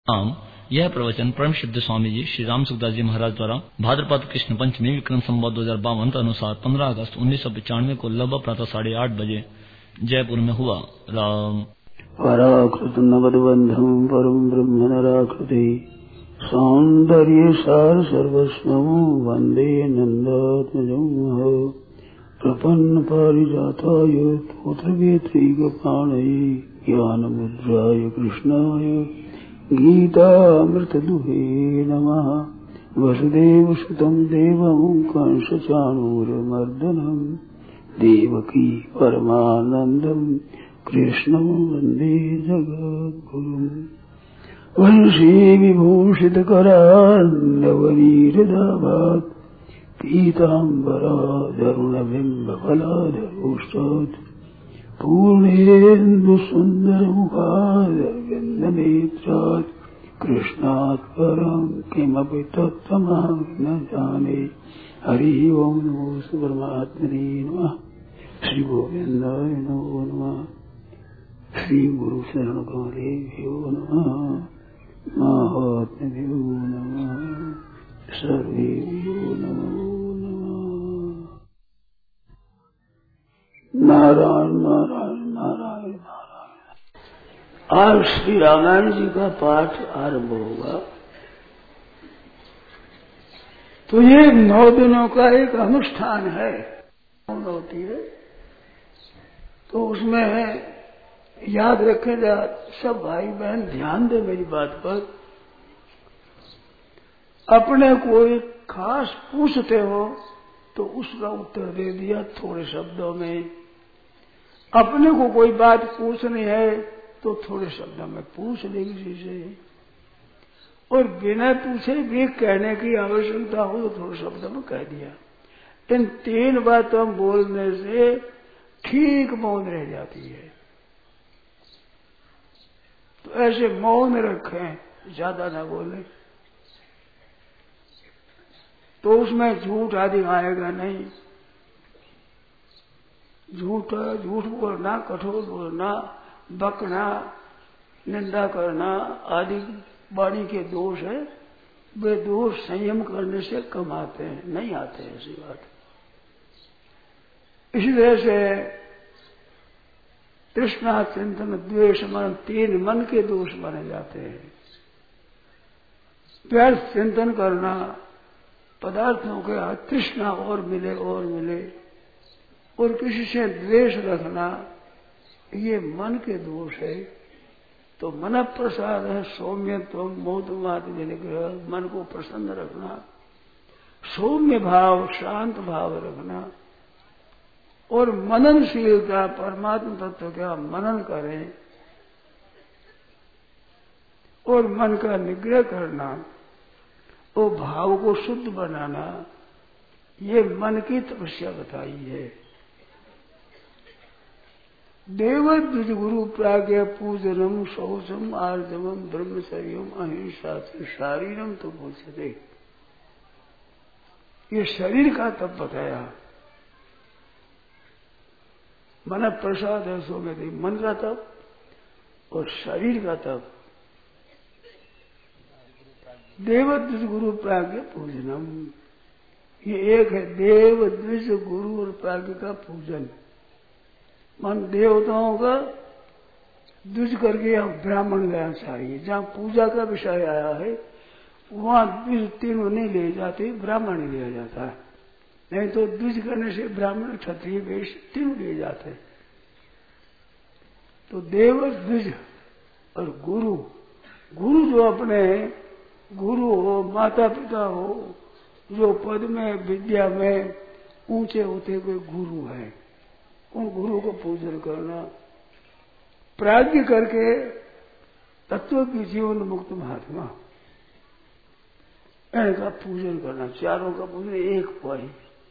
नाम यह प्रवचन परम सिद्ध स्वामी जी श्री राम सुखदास जी महाराज द्वारा भाद्रपद कृष्ण पंचमी विक्रम संवत 2052 अनुसार 15 अगस्त 1995 को लगभग प्रातः 8:30 बजे जयपुर में हुआ। राम पराकृत नवद्बंधम परम ब्रह्म नराकृति सौंदर्य सार सर्वस्वं वंदे नंदात्मजं प्रपन्न पारिजाताय तोत्रवेत्रैकपाणये ज्ञानमुद्राय कृष्णाय गीतामृतदुहे नमः। वसुदेवसुतं देवं कंसचाणूरमर्दनं देवकी परमानन्दं कृष्णं वन्दे जगद्गुरुम्। वंशी विभूषितकरान्नवनीरदाभात् पीताम्बराधरुणबिम्बफलाधरोष्टात् पूर्णेन्दुसुन्दरमुखादरविन्दनेत्रात् कृष्णात् परं किमपि तत्त्वमहं न जाने। हरि ओं नमो परमात्मने नमः। श्री गोविन्दाय नमो नमः। श्री गुरु शरण कमलेभ्यो नमः। महात्म्यो नमः। सर्वेभ्यो नमो नमः। नारायण नारायण नारायण नारायण। आज श्री रामायण जी का पाठ आरंभ होगा। तो ये 9 दिनों का एक अनुष्ठान है होती है, तो उसमें याद रखें सब भाई बहन ध्यान दे मेरी बात पर। अपने कोई खास पूछते हो तो उसका उत्तर दे दिया थोड़े शब्दों में। अपने को कोई बात पूछनी है तो थोड़े शब्दों में पूछ ले किसी से, और बिना पूछे भी कहने की आवश्यकता हो तो थोड़े शब्दों में कह दिया। इन 3 बातों बोलने से ठीक मौन रह जाती है। तो ऐसे मौन रखें, ज्यादा ना बोले, तो उसमें झूठ आदि आएगा नहीं। झूठ बोलना, कठोर बोलना, बकना, निंदा करना आदि वाणी के दोष है। वे दोष संयम करने से कम आते हैं, नहीं आते हैं, ऐसी बात। इसी तरह से तृष्णा, चिंतन, द्वेष, मन, 3 मन के दोष माने जाते हैं। व्यर्थ चिंतन करना, पदार्थों के तृष्णा और मिले, और किसी से द्वेष रखना, ये मन के दोष है। तो मन प्रसाद है सौम्यत्व मोदमादि विनिग्रह, मन को प्रसन्न रखना, सौम्य भाव, शांत भाव रखना, और मननशीलता, परमात्मा तत्व का मनन करें और मन का निग्रह करना, वो भाव को शुद्ध बनाना, ये मन की तपस्या बताई है। देवद्विज गुरु प्राज्ञ पूजनम शौचम आर्जवम ब्रह्मचर्यम अहिंसा शारीरम तो पूछते। ये शरीर का तप बताया। मन प्रसाद है सो में मन का तप और शरीर का तप। देवद्विज गुरु प्राज्ञ पूजनम, ये एक है देवद्विज गुरु और प्राज्ञ का पूजन। मन देवताओं का द्विज करके यहाँ ब्राह्मण लेना चाहिए। जहाँ पूजा का विषय आया है वहाँ द्विज तीनों नहीं ले जाते, ब्राह्मण ही लिया जाता है। नहीं तो द्विज करने से ब्राह्मण, क्षत्रिय, वैश्य तीनों लिए जाते। तो देव, द्विज और गुरु। गुरु जो अपने गुरु हो, माता पिता हो, जो पद में विद्या में ऊंचे होते हुए गुरु है, उन गुरु को पूजन करना। प्राज्ञ करके तत्व की जीवन मुक्त महात्मा, इनका पूजन करना। चारों का पूजन एक पाई।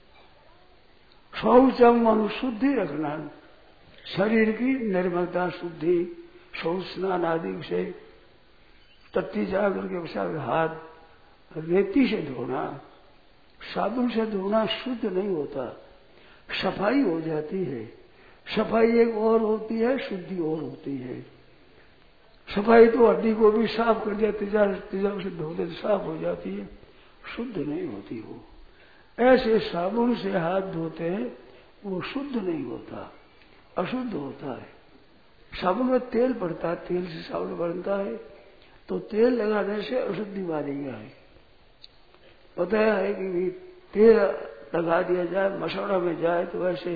शौचम अनुशुद्धि रखना, शरीर की निर्मलता, शुद्धि, शौच स्नान आदि से तत्ती जाकर के हाथ रेती से धोना, साबुन से धोना शुद्ध नहीं होता, सफाई हो जाती है। सफाई एक और होती है, शुद्धि और होती है। सफाई तो हड्डी को भी साफ कर दिया, तेजाब से धोते तो साफ हो जाती है, शुद्ध नहीं होती वो। ऐसे साबुन से हाथ धोते हैं, वो शुद्ध नहीं होता, अशुद्ध होता है। साबुन में तेल पड़ता है, तेल से साबुन बनता है, तो तेल लगाने से अशुद्धि मारी गया है। बताया है कि तेल लगा दिया जाए, मसौड़ा में जाए तो वैसे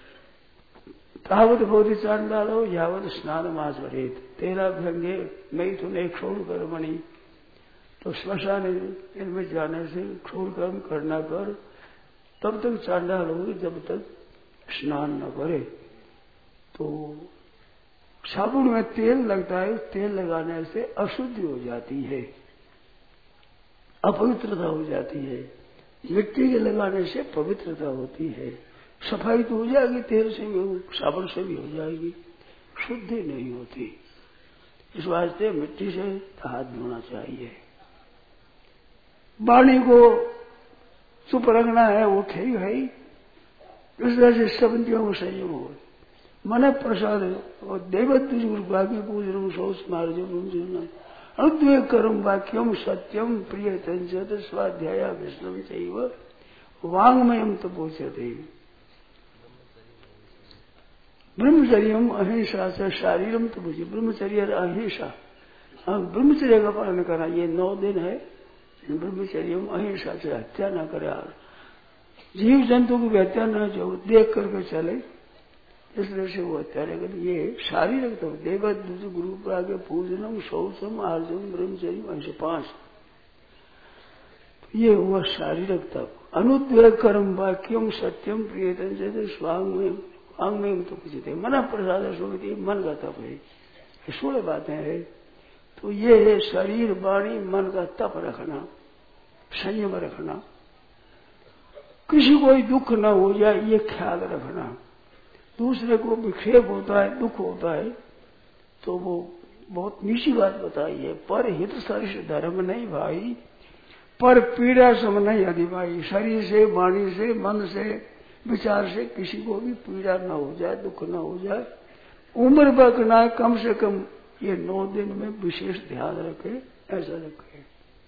तावत बोधि चांडालो यावत स्नान मास भरेत, तेरा भंगे मैथुन एक क्षोण कर्मणि। तो श्मशान इनमें जाने से क्षोण कर्म करना कर तब तक चांडाल होगी जब तक स्नान न करे। तो साबुन में तेल लगता है, तेल लगाने से अशुद्धि हो जाती है, अपवित्रता हो जाती है। मिट्टी के लगाने से पवित्रता होती है। सफाई तो हो जाएगी, तेल से भी साबुन से भी हो जाएगी, शुद्धि नहीं होती। इस वास्ते मिट्टी से हाथ धोना चाहिए। वाणी को चुप रखना है, वो ठीक है। इस तरह से शब्दियों को संयम हो। मन प्रसाद और देवत्व वाक्य पूजन शोष मार्जन अनुद्वेग कर्म वाक्यम सत्यम प्रिय तंजत स्वाध्याय विष्णु चैव वांगमयम तपोचते। ब्रह्मचर्यम अहिंसा से शारीरम तपोच। ब्रह्मचर्य अहिंसा, ब्रह्मचर्य का पालन करना, ये 9 दिन है। ब्रह्मचर्यम अहिंसा से हत्या न करे, जीव जंतु की भी हत्या न जो देख करके चले, इस तरह से वो हत्या न करे। ये शारीरिक तप, देवद्विज गुरु प्राग पूजनम शौचम आर्जम ब्रह्मचर्य ऐसे 5, ये हुआ शारीरिक तप। अनुद्वेग कर्म वाक्यम सत्यम प्रियतम से स्वांग में तो कुछ थे मन प्रसाद सुनती, मन का तप है, सोलह बातें हैं। तो ये है शरीर वाणी मन का तप रखना, संयम रखना, किसी को दुख न हो जाए ये ख्याल रखना। दूसरे को विक्षेप होता है, दुख होता है, तो वो बहुत नीची बात बताई है। पर हित सरिष धर्म नहीं भाई, पर पीड़ा सम नहीं अधिभाई। शरीर से, वाणी से, मन से, विचार से किसी को भी पीड़ा न हो जाए, दुख न हो जाए। उम्र बकना कम से कम ये 9 दिन में विशेष ध्यान रखे, ऐसा रखे।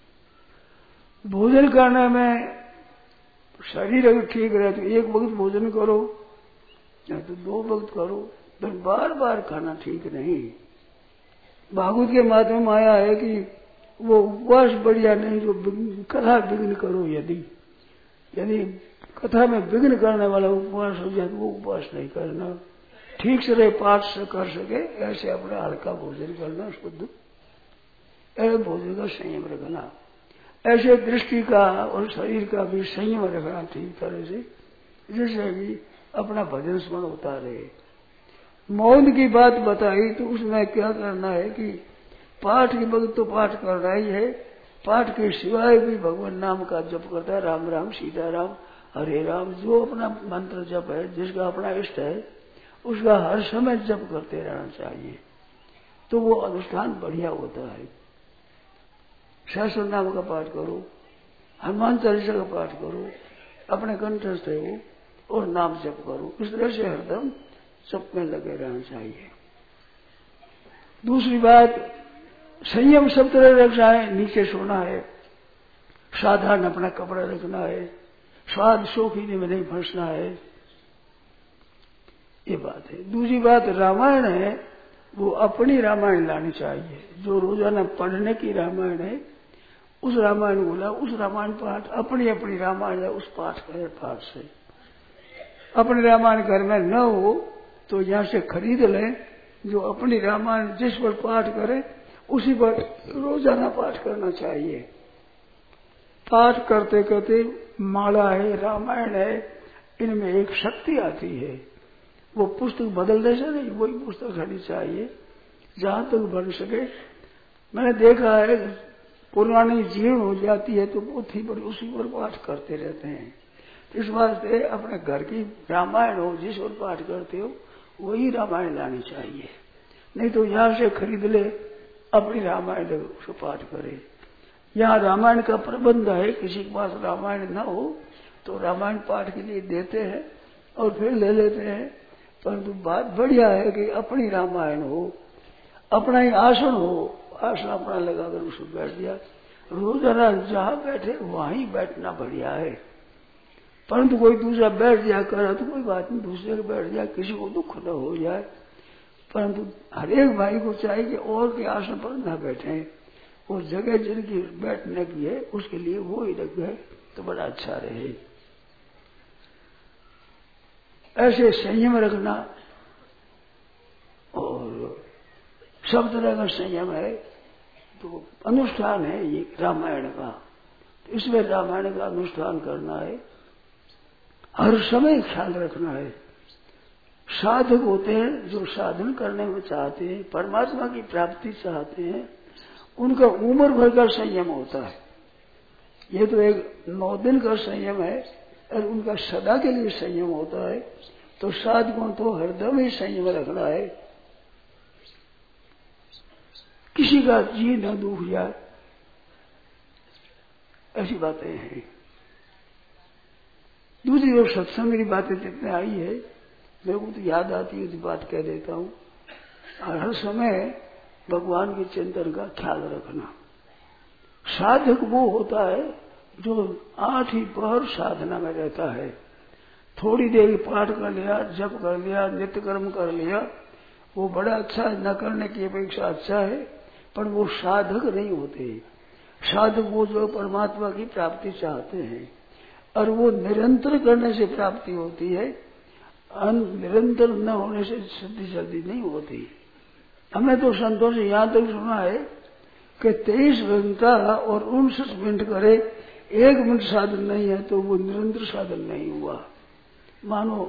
भोजन करने में शरीर अगर ठीक रहे तो 1 वक्त भोजन करो या तो 2 वक्त करो, पर बार बार खाना ठीक नहीं। भागवत के माध्यम में आया है कि वो उपवास बढ़िया नहीं जो कथा विघ्न करो। यदि कथा में विघ्न करने वाला उपवास हो जाए तो वो उपवास नहीं करना। ठीक से रहे, पाठ से कर सके ऐसे अपना हल्का भोजन करना, शुद्ध ऐसे भोजन का संयम रखना। ऐसे दृष्टि का और शरीर का भी संयम रखना ठीक तरह से, जिससे भी अपना भजन स्मरण होता रहे। मौन की बात बताई तो उसमें क्या करना है कि पाठ के वक्त तो पाठ करना ही है, पाठ के सिवाय भी भगवान नाम का जप करता है, राम राम सीता राम हरे राम, जो अपना मंत्र जप है, जिसका अपना इष्ट है उसका हर समय जप करते रहना चाहिए, तो वो अनुष्ठान बढ़िया होता है। सहस्र नाम का पाठ करो, हनुमान चालीसा का पाठ करो, अपने कंठस्थ हो और नाम जप करो। इस तरह से हरदम जप में लगे रहना चाहिए। दूसरी बात, संयम सब तरह रखना है। नीचे सोना है, साधारण अपना कपड़ा रखना है, स्वाद शौकीनी में नहीं फंसना है, ये बात है। दूसरी बात, रामायण है वो अपनी रामायण लानी चाहिए। जो रोजाना पढ़ने की रामायण है उस रामायण को ला, उस रामायण पाठ, अपनी अपनी रामायण है उस पाठ करे। पाठ से अपने रामायण घर में न हो तो यहाँ से खरीद लें। जो अपनी रामायण जिस पर पाठ करे उसी पर रोजाना पाठ करना चाहिए। पाठ करते करते माला है, रामायण है, इनमें एक शक्ति आती है। वो पुस्तक बदलने से नहीं, वही पुस्तक रहनी चाहिए जहां तक बन सके। मैंने देखा है पुरानी जीर्ण हो जाती है तो पोथी पर उसी पर पाठ करते रहते हैं। इस वास्ते अपने घर की रामायण हो, जिस पर पाठ करते हो वही रामायण लानी चाहिए। नहीं तो यहां से खरीद ले, अपनी रामायण उसको पाठ करे। यहाँ रामायण का प्रबंध है, किसी के पास रामायण न हो तो रामायण पाठ के लिए देते हैं और फिर ले लेते हैं। परंतु बात बढ़िया है कि अपनी रामायण हो, अपना ही आसन हो, आसन अपना लगाकर उसमें बैठ दिया। रोजाना जहां बैठे वहीं बैठना बढ़िया है। परंतु कोई दूसरा बैठ जाया करे तो कोई बात नहीं, दूसरे के बैठ जाए, किसी को दुख न हो जाए। परंतु हरेक भाई को चाहिए कि और के आसन पर न बैठे, वो जगह जिनकी बैठने की है उसके लिए वो ही रख गए तो बड़ा अच्छा रहे। ऐसे संयम रखना, और सब तरह का संयम है। तो अनुष्ठान है ये रामायण का, तो इसमें रामायण का अनुष्ठान करना है, हर समय ख्याल रखना है। साधक होते हैं जो साधन करने में चाहते हैं, परमात्मा की प्राप्ति चाहते हैं, उनका उम्र भर का संयम होता है। ये तो एक 9 दिन का संयम है और उनका सदा के लिए संयम होता है। तो साधकों तो हरदम ही संयम रखना है, किसी का जी न दुख जाए, ऐसी बातें हैं। दूसरी ओर सत्संग की बातें जितने आई है मेरे को तो याद आती है, तो बात कह देता हूं। और हर समय भगवान के चिंतन का ख्याल रखना। साधक वो होता है जो 8 ही पहर साधना में रहता है। थोड़ी देर पाठ कर लिया, जप कर लिया, नित्य कर्म कर लिया, वो बड़ा अच्छा है, न करने की अपेक्षा अच्छा है, पर वो साधक नहीं होते। साधक वो जो परमात्मा की प्राप्ति चाहते हैं, और वो निरंतर करने से प्राप्ति होती है, निरंतर न होने से सिद्धि जल्दी नहीं होती। हमने तो संतों से यहां तक सुना है कि 23 घंटा और 59 मिनट करे, 1 मिनट साधन नहीं है तो वो निरंतर साधन नहीं हुआ। मानो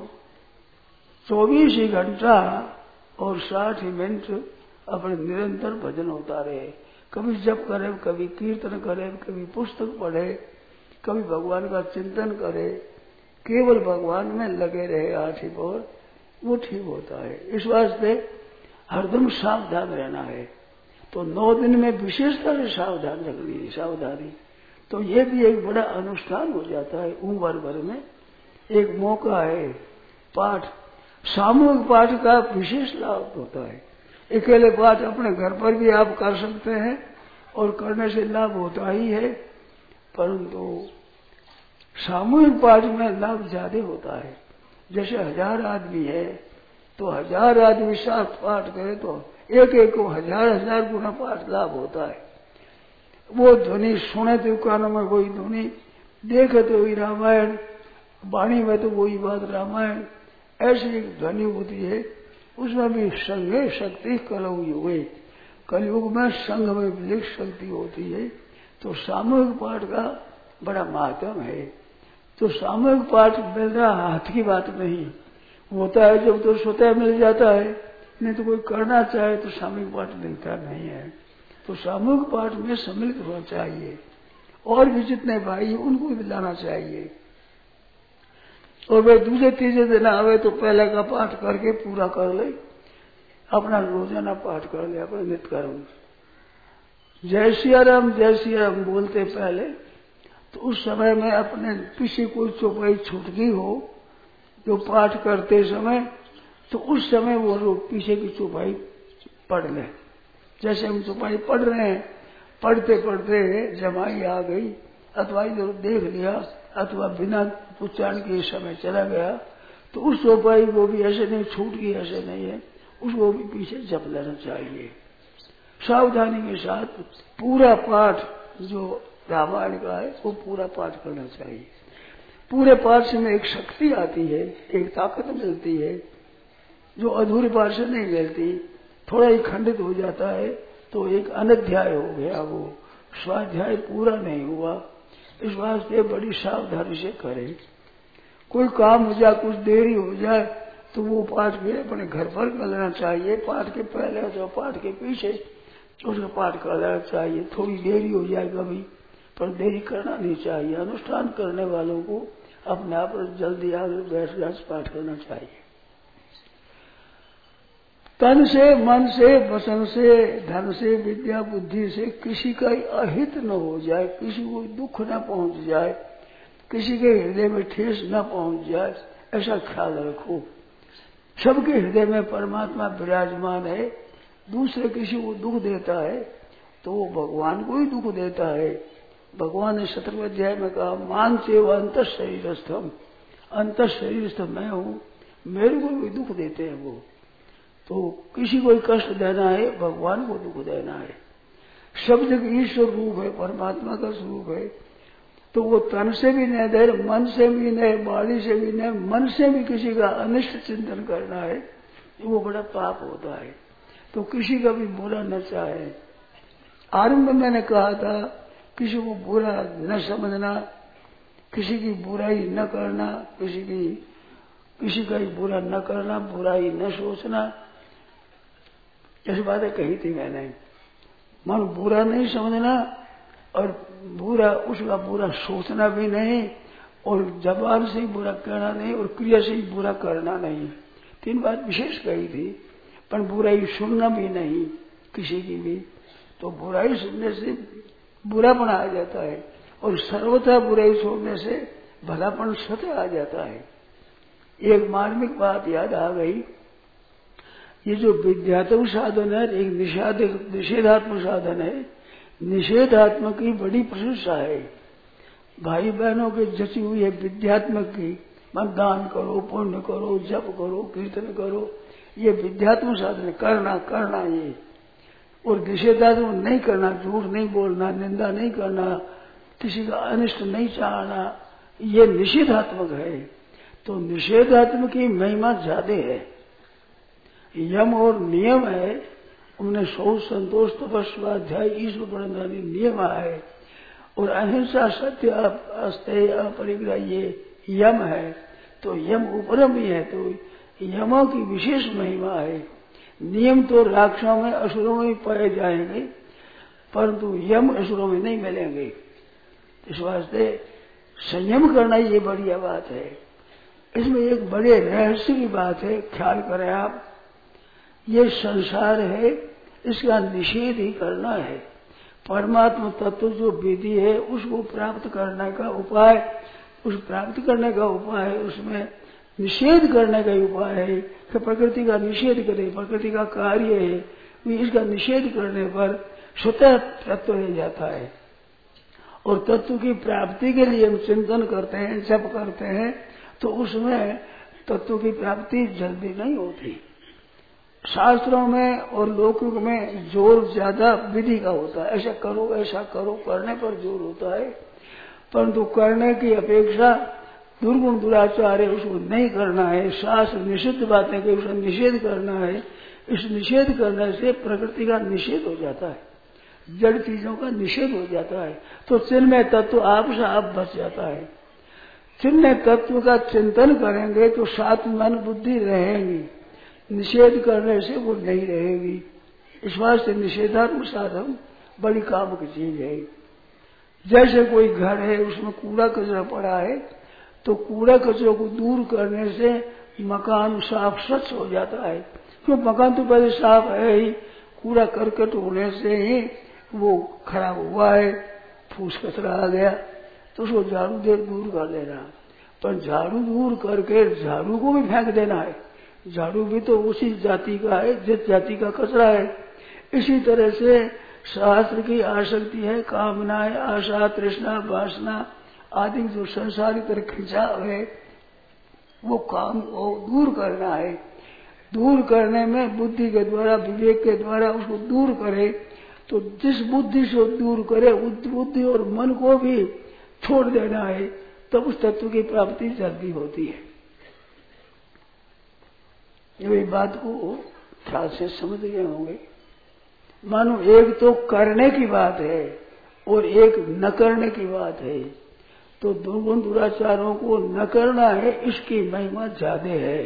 24 ही घंटा और 60 मिनट अपने निरंतर भजन होता रहे। कभी जप करे, कभी कीर्तन करे, कभी पुस्तक पढ़े, कभी भगवान का चिंतन करे, केवल भगवान में लगे रहे 8 ही पहर, वो ठीक होता है। इस वास्ते हरदम सावधान रहना है। तो 9 दिन में विशेषता से सावधान रखनी है, सावधानी। तो ये भी एक बड़ा अनुष्ठान हो जाता है। उम्र भर में एक मौका है। पाठ, सामूहिक पाठ का विशेष लाभ होता है। अकेले पाठ अपने घर पर भी आप कर सकते हैं और करने से लाभ होता ही है, परंतु सामूहिक पाठ में लाभ ज्यादा होता है। जैसे 1000 आदमी है तो 1000 आदमी साथ पाठ करे तो एक एक को 1000 गुना पाठ लाभ होता है। वो ध्वनि सुने तो कानों में वही ध्वनि, देखे तो वही रामायण, वाणी में तो वही बात रामायण, ऐसी एक ध्वनि होती है। उसमें भी संघे शक्ति कलयुगे, कलयुग में संघ में विलिक शक्ति होती है। तो सामूहिक पाठ का बड़ा महत्व है। तो सामूहिक पाठ मिलना हाथ की बात नहीं होता है, जब तो स्वतः मिल जाता है, नहीं तो कोई करना चाहे तो सामूहिक पाठ मिलता नहीं है। तो सामूहिक पाठ में सम्मिलित होना चाहिए, और भी जितने भाई उनको भी लाना चाहिए। और वे दूसरे तीसरे दिन आवे तो पहले का पाठ करके पूरा कर ले, अपना रोजाना पाठ कर ले, अपना नित्य कर्म जय सिया राम बोलते पहले, तो उस समय में अपने पीछे कोई चौपाई छूट गई हो जो पाठ करते समय, तो उस समय वो लोग पीछे की चौपाई पढ़ ले। जैसे हम चौपाई पढ़ रहे हैं, पढ़ते पढ़ते जमाई आ गई, अथवा इधर देख लिया, अथवा बिना उच्चारण के समय चला गया, तो उस चौपाई को भी ऐसे नहीं छूट गई, ऐसे नहीं है, उसको भी पीछे जप लेना चाहिए। सावधानी के साथ पूरा पाठ जो रामायण का है वो पूरा पाठ करना चाहिए। पूरे पाठ से में एक शक्ति आती है, एक ताकत मिलती है, जो अधूरे पाठ से नहीं मिलती। थोड़ा ही खंडित हो जाता है तो एक अनध्याय हो गया, वो स्वाध्याय पूरा नहीं हुआ। इस वास्ते बड़ी सावधानी से करें। कोई काम हो जाए, कुछ देरी हो जाए, तो वो पाठ भी अपने घर पर कर लेना चाहिए। पाठ के पहले अथवा पाठ के पीछे उसका पाठ कर लेना चाहिए। थोड़ी देरी हो जाए कभी, पर देरी करना नहीं चाहिए। अनुष्ठान करने वालों को अपने आप जल्दी आगे बैठ कर पाठ करना चाहिए। तन से, मन से, वचन से, धन से, विद्या बुद्धि से किसी का अहित न हो जाए, किसी को दुख न पहुंच जाए, किसी के हृदय में ठेस न पहुंच जाए, ऐसा ख्याल रखो। सबके हृदय में परमात्मा विराजमान है, दूसरे किसी को दुख देता है तो वो भगवान को ही दुख देता है। भगवान ने 17वें अध्याय में कहा, मान चेव अंत शरीरस्थम, अंत शरीरस्थ मैं हूँ, मेरे को भी दुख देते हैं वो। तो किसी को कष्ट देना है, भगवान को दुख देना है। शब्द ईश्वर रूप है, परमात्मा का स्वरूप है, तो वो तन से भी नहीं दे, मन से भी नहीं, वाणी से भी नहीं, मन से भी किसी का अनिष्ट चिंतन करना है, वो बड़ा पाप होता है। तो किसी का भी बुरा न चाहे। आरंभ में मैंने कहा था, किसी को बुरा न समझना, किसी की बुराई न करना, किसी का ही बुरा न करना, बुराई न सोचना, ऐसी बातें कही थी मैंने। मन बुरा नहीं समझना और उसका बुरा सोचना भी नहीं, और जबान से ही बुरा कहना नहीं, और क्रिया से ही बुरा करना नहीं। 3 बात विशेष कही थी। पर बुराई सुनना भी नहीं किसी की भी, तो बुराई सुनने से बुरापन आ जाता है, और सर्वथा बुराई छोड़ने से भलापन स्वतः आ जाता है। एक मार्मिक बात याद आ गई, ये जो विद्यात्मक साधन है, एक निषेधात्मक साधन है। निषेधात्मक की बड़ी प्रशंसा है, भाई बहनों के जची हुई है विद्यात्मक की। मन दान करो, पुण्य करो, जप करो, कीर्तन करो, ये विद्यात्मक साधन करना ये। और निषेधात्मक नहीं करना, झूठ नहीं बोलना, निंदा नहीं करना, किसी का अनिष्ट नहीं चाहना, ये निषेधात्मक है। तो निषेधात्मक की महिमा ज्यादा है। यम और नियम है, उन्हें शौच, संतोष, तपस्या, ध्याय, ईश्वर प्रणिधानी नियम है, और अहिंसा, सत्य, अस्तेय, अपरिग्रह ये यम है। तो यम उपरम ही है, तो यमों की विशेष महिमा है। नियम तो राक्षसों में, असुरों में पाए जाएंगे, परंतु यम असुरों में नहीं मिलेंगे। इस वास्ते संयम करना ये बढ़िया बात है। इसमें एक बड़े रहस्य की बात है, ख्याल करें आप। ये संसार है, इसका निषेध ही करना है। परमात्मा तत्व जो विधि है, उसको प्राप्त करने का उपाय, उसमें निषेध करने का उपाय है कि प्रकृति का निषेध करे। प्रकृति का कार्य है, इसका निषेध करने पर स्वतः तत्व रह जाता है। और तत्व की प्राप्ति के लिए हम चिंतन करते हैं, जप करते हैं, तो उसमें तत्व की प्राप्ति जल्दी नहीं होती। शास्त्रों में और लौकिक में जोर ज्यादा विधि का होता है, ऐसा करो, करने पर जोर होता है। परंतु करने की अपेक्षा दुर्गुण दुराचार है, उसको नहीं करना है। शास्त्र निषिद्ध बातें के उसका निषेध करना है। इस निषेध करने से प्रकृति का निषेध हो जाता है, जड़ चीजों का निषेध हो जाता है, तो चिन्मय तत्व आप से आप बच जाता है। चिन्मय तत्व का चिंतन करेंगे तो साथ मन बुद्धि रहेगी, निषेध करने से वो नहीं रहेगी। इस वास्ते निषेधात्मक साधन बड़ी काम की चीज है। जैसे कोई घर है, उसमें कूड़ा कचरा पड़ा है, तो कूड़ा कचरे को दूर करने से मकान साफ स्वच्छ हो जाता है। क्यों? मकान तो पहले साफ है ही, कूड़ा करकट होने से ही वो खराब हुआ है, फूस कचरा आ गया, तो उसको झाड़ू दे दूर कर देना। पर झाड़ू दूर करके झाड़ू को भी फेंक देना है। झाड़ू भी तो उसी जाति का है जिस जाति का कचरा है। इसी तरह से शास्त्र की आसक्ति है, कामनाएं, आशा, तृष्णा, वासना आदि जो संसारी तरह खिंचाव है, वो काम को दूर करना है। दूर करने में बुद्धि के द्वारा, विवेक के द्वारा उसको दूर करे, तो जिस बुद्धि से दूर करे उस बुद्धि और मन को भी छोड़ देना है, तब उस तत्व की प्राप्ति जल्दी होती है। ये बात को ख्याल से समझ गए होंगे। मानो एक तो करने की बात है और एक न करने की बात है, तो दुर्गुण दुराचारों को न करना है, इसकी महिमा ज्यादा है।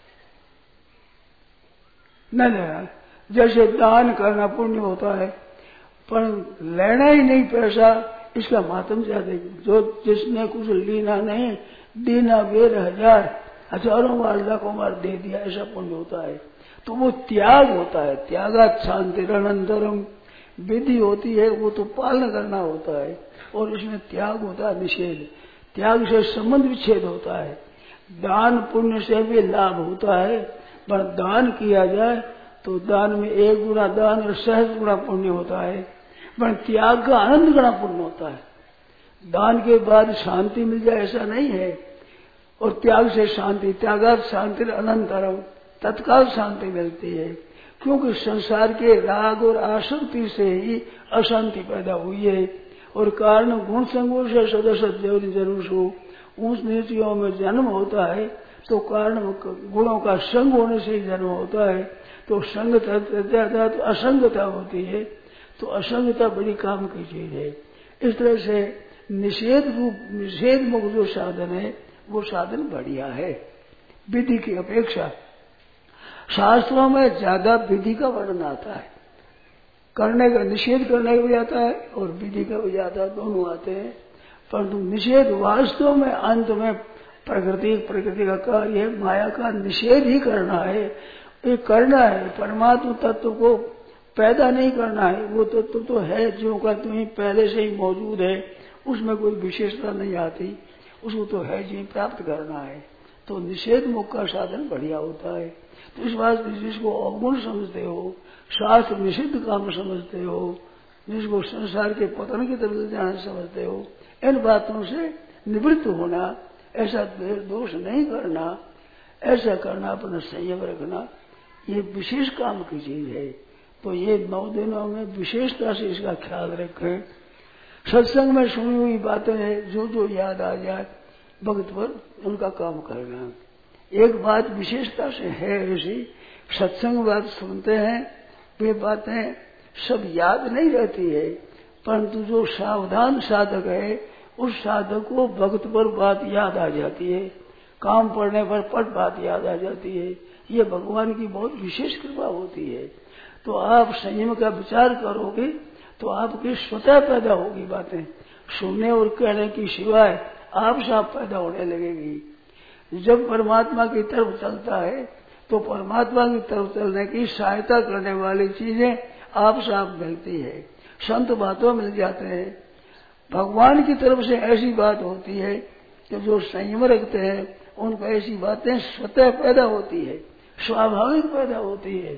न लेना, जैसे दान करना पुण्य होता है, पर लेना ही नहीं पैसा, इसका मातम ज्यादा। जो जिसने कुछ लेना नहीं, देना बेर हजारों बार लाखों बार दे दिया, ऐसा पुण्य होता है। तो वो त्याग होता है। त्यागात् शांतिरनंतरम विधि होती है, वो तो पालन करना होता है, और इसमें त्याग होता है निषेध। त्याग से संबंध विच्छेद होता है। दान पुण्य से भी लाभ होता है, पर दान किया जाए तो दान में 1 गुना दान और 100 गुना पुण्य होता है, पर त्याग का अनंत गुना पुण्य होता है। दान के बाद शांति मिल जाए ऐसा नहीं है, और त्याग से शांति, त्यागात शांति अनंतरम, तत्काल शांति मिलती है। क्योंकि संसार के राग और आसक्ति से ही अशांति पैदा हुई है, और कारण गुण संगों से सदस्य जरूर ऊंच नीतियों में जन्म होता है, तो कारण गुणों का संग होने से ही जन्म होता है। तो संग तो असंगता होती है, तो असंगता बड़ी काम की चीज है। इस तरह से निषेध मुक्त जो साधन है वो साधन बढ़िया है विधि की अपेक्षा। शास्त्रों में ज्यादा विधि का वर्णन आता है, करने का, निषेध करने का भी आता है और विधि का भी आता है, दोनों आते हैं। परंतु निषेध वास्तव में अंत में प्रकृति का कार्य है, माया का निषेध ही करना है। ये करना है, परमात्मा तत्व को पैदा नहीं करना है। वो तत्व तो है जो का तुम्हें पहले से ही मौजूद है, उसमें कोई विशेषता नहीं आती, उसको तो है जी प्राप्त करना है। तो निषेध मुक्त का साधन बढ़िया होता है। तो इस बात जिसको अवगुण समझते हो, शास्त्र निषिद्ध काम समझते हो, जिसको संसार के पतन की तरफ जाना समझते हो, इन बातों से निवृत्त होना, ऐसा दोष नहीं करना, ऐसा करना, अपना संयम रखना, ये विशेष काम की चीज है। तो ये 9 दिनों में विशेषता से इसका ख्याल रखें। सत्संग में सुनी हुई बातें हैं, जो जो याद आ जाए भक्त पर उनका काम करना। एक बात विशेषता से है ऐसी, सत्संग बात सुनते हैं, वे बातें सब याद नहीं रहती है, परंतु जो सावधान साधक है उस साधक को भक्त पर बात याद आ जाती है, काम पड़ने पर पट बात याद आ जाती है। ये भगवान की बहुत विशेष कृपा होती है। तो आप संयम का विचार करोगे तो आपकी स्वतः पैदा होगी बातें, सुनने और कहने की सिवाय आप साफ पैदा होने लगेगी। जब परमात्मा की तरफ चलता है तो परमात्मा की तरफ चलने की सहायता करने वाली चीजें आप साफ मिलती है, संत बातों मिल जाते हैं। भगवान की तरफ से ऐसी बात होती है कि जो संयम रखते हैं उनको ऐसी बातें स्वतः पैदा होती है, स्वाभाविक पैदा होती है,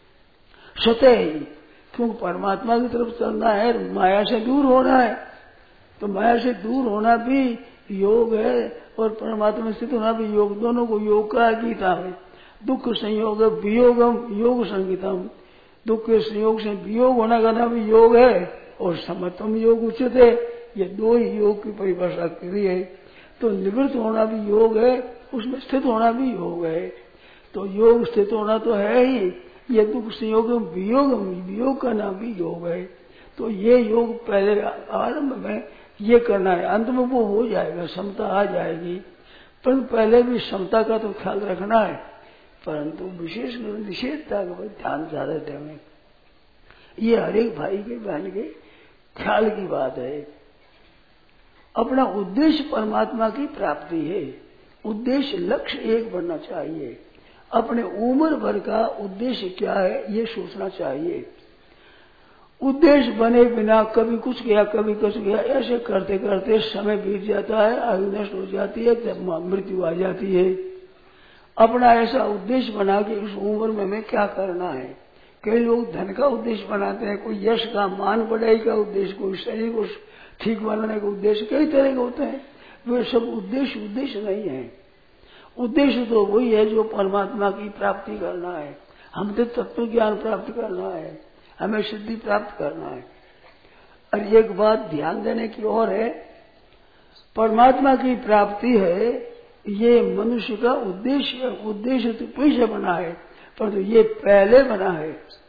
स्वतः ही। क्योंकि परमात्मा की तरफ चलना है, माया से दूर होना है, तो माया से दूर होना भी योग है और परमात्मा में स्थित होना भी योग। दोनों को योग का गीता है। दुख संयोग वियोगम योग संगीतम, दुख के संयोग से वियोग होना करना भी योग है, और समत्वम योग उचित है। ये 2 ही योग की परिभाषा करी है। तो निवृत्त होना भी योग है, उसमें स्थित होना भी योग है। तो योग स्थित होना तो है ही, ये दुख संयोग वियोग का नाम भी योग है। तो ये योग पहले आरंभ में ये करना है, अंत में वो हो जाएगा, समता आ जाएगी। पर पहले भी समता का तो ख्याल रखना है, परंतु विशेष निषेधता का ध्यान ज्यादा देना। ये हर एक भाई के बहन के ख्याल की बात है। अपना उद्देश्य परमात्मा की प्राप्ति है, उद्देश्य लक्ष्य एक बनना चाहिए। अपने उम्र भर का उद्देश्य क्या है ये सोचना चाहिए। उद्देश्य बने बिना कभी कुछ किया कभी कुछ किया, ऐसे करते करते समय बीत जाता है, आयु नष्ट हो जाती है, जब मृत्यु आ जाती है। अपना ऐसा उद्देश्य बना कि उस उम्र में हमें क्या करना है। कई लोग धन का उद्देश्य बनाते हैं, कोई यश का, मान बढ़ाई का उद्देश्य, कोई शरीर को ठीक बनाने का उद्देश्य, कई तरह के होते हैं। वे सब उद्देश्य नहीं है। उद्देश्य तो वही है जो परमात्मा की प्राप्ति करना है, हमसे तत्व ज्ञान प्राप्त करना है, हमें सिद्धि प्राप्त करना है। और एक बात ध्यान देने की और है, परमात्मा की प्राप्ति है ये मनुष्य का उद्देश्य तो पीछे बना है, परंतु ये पहले बना है।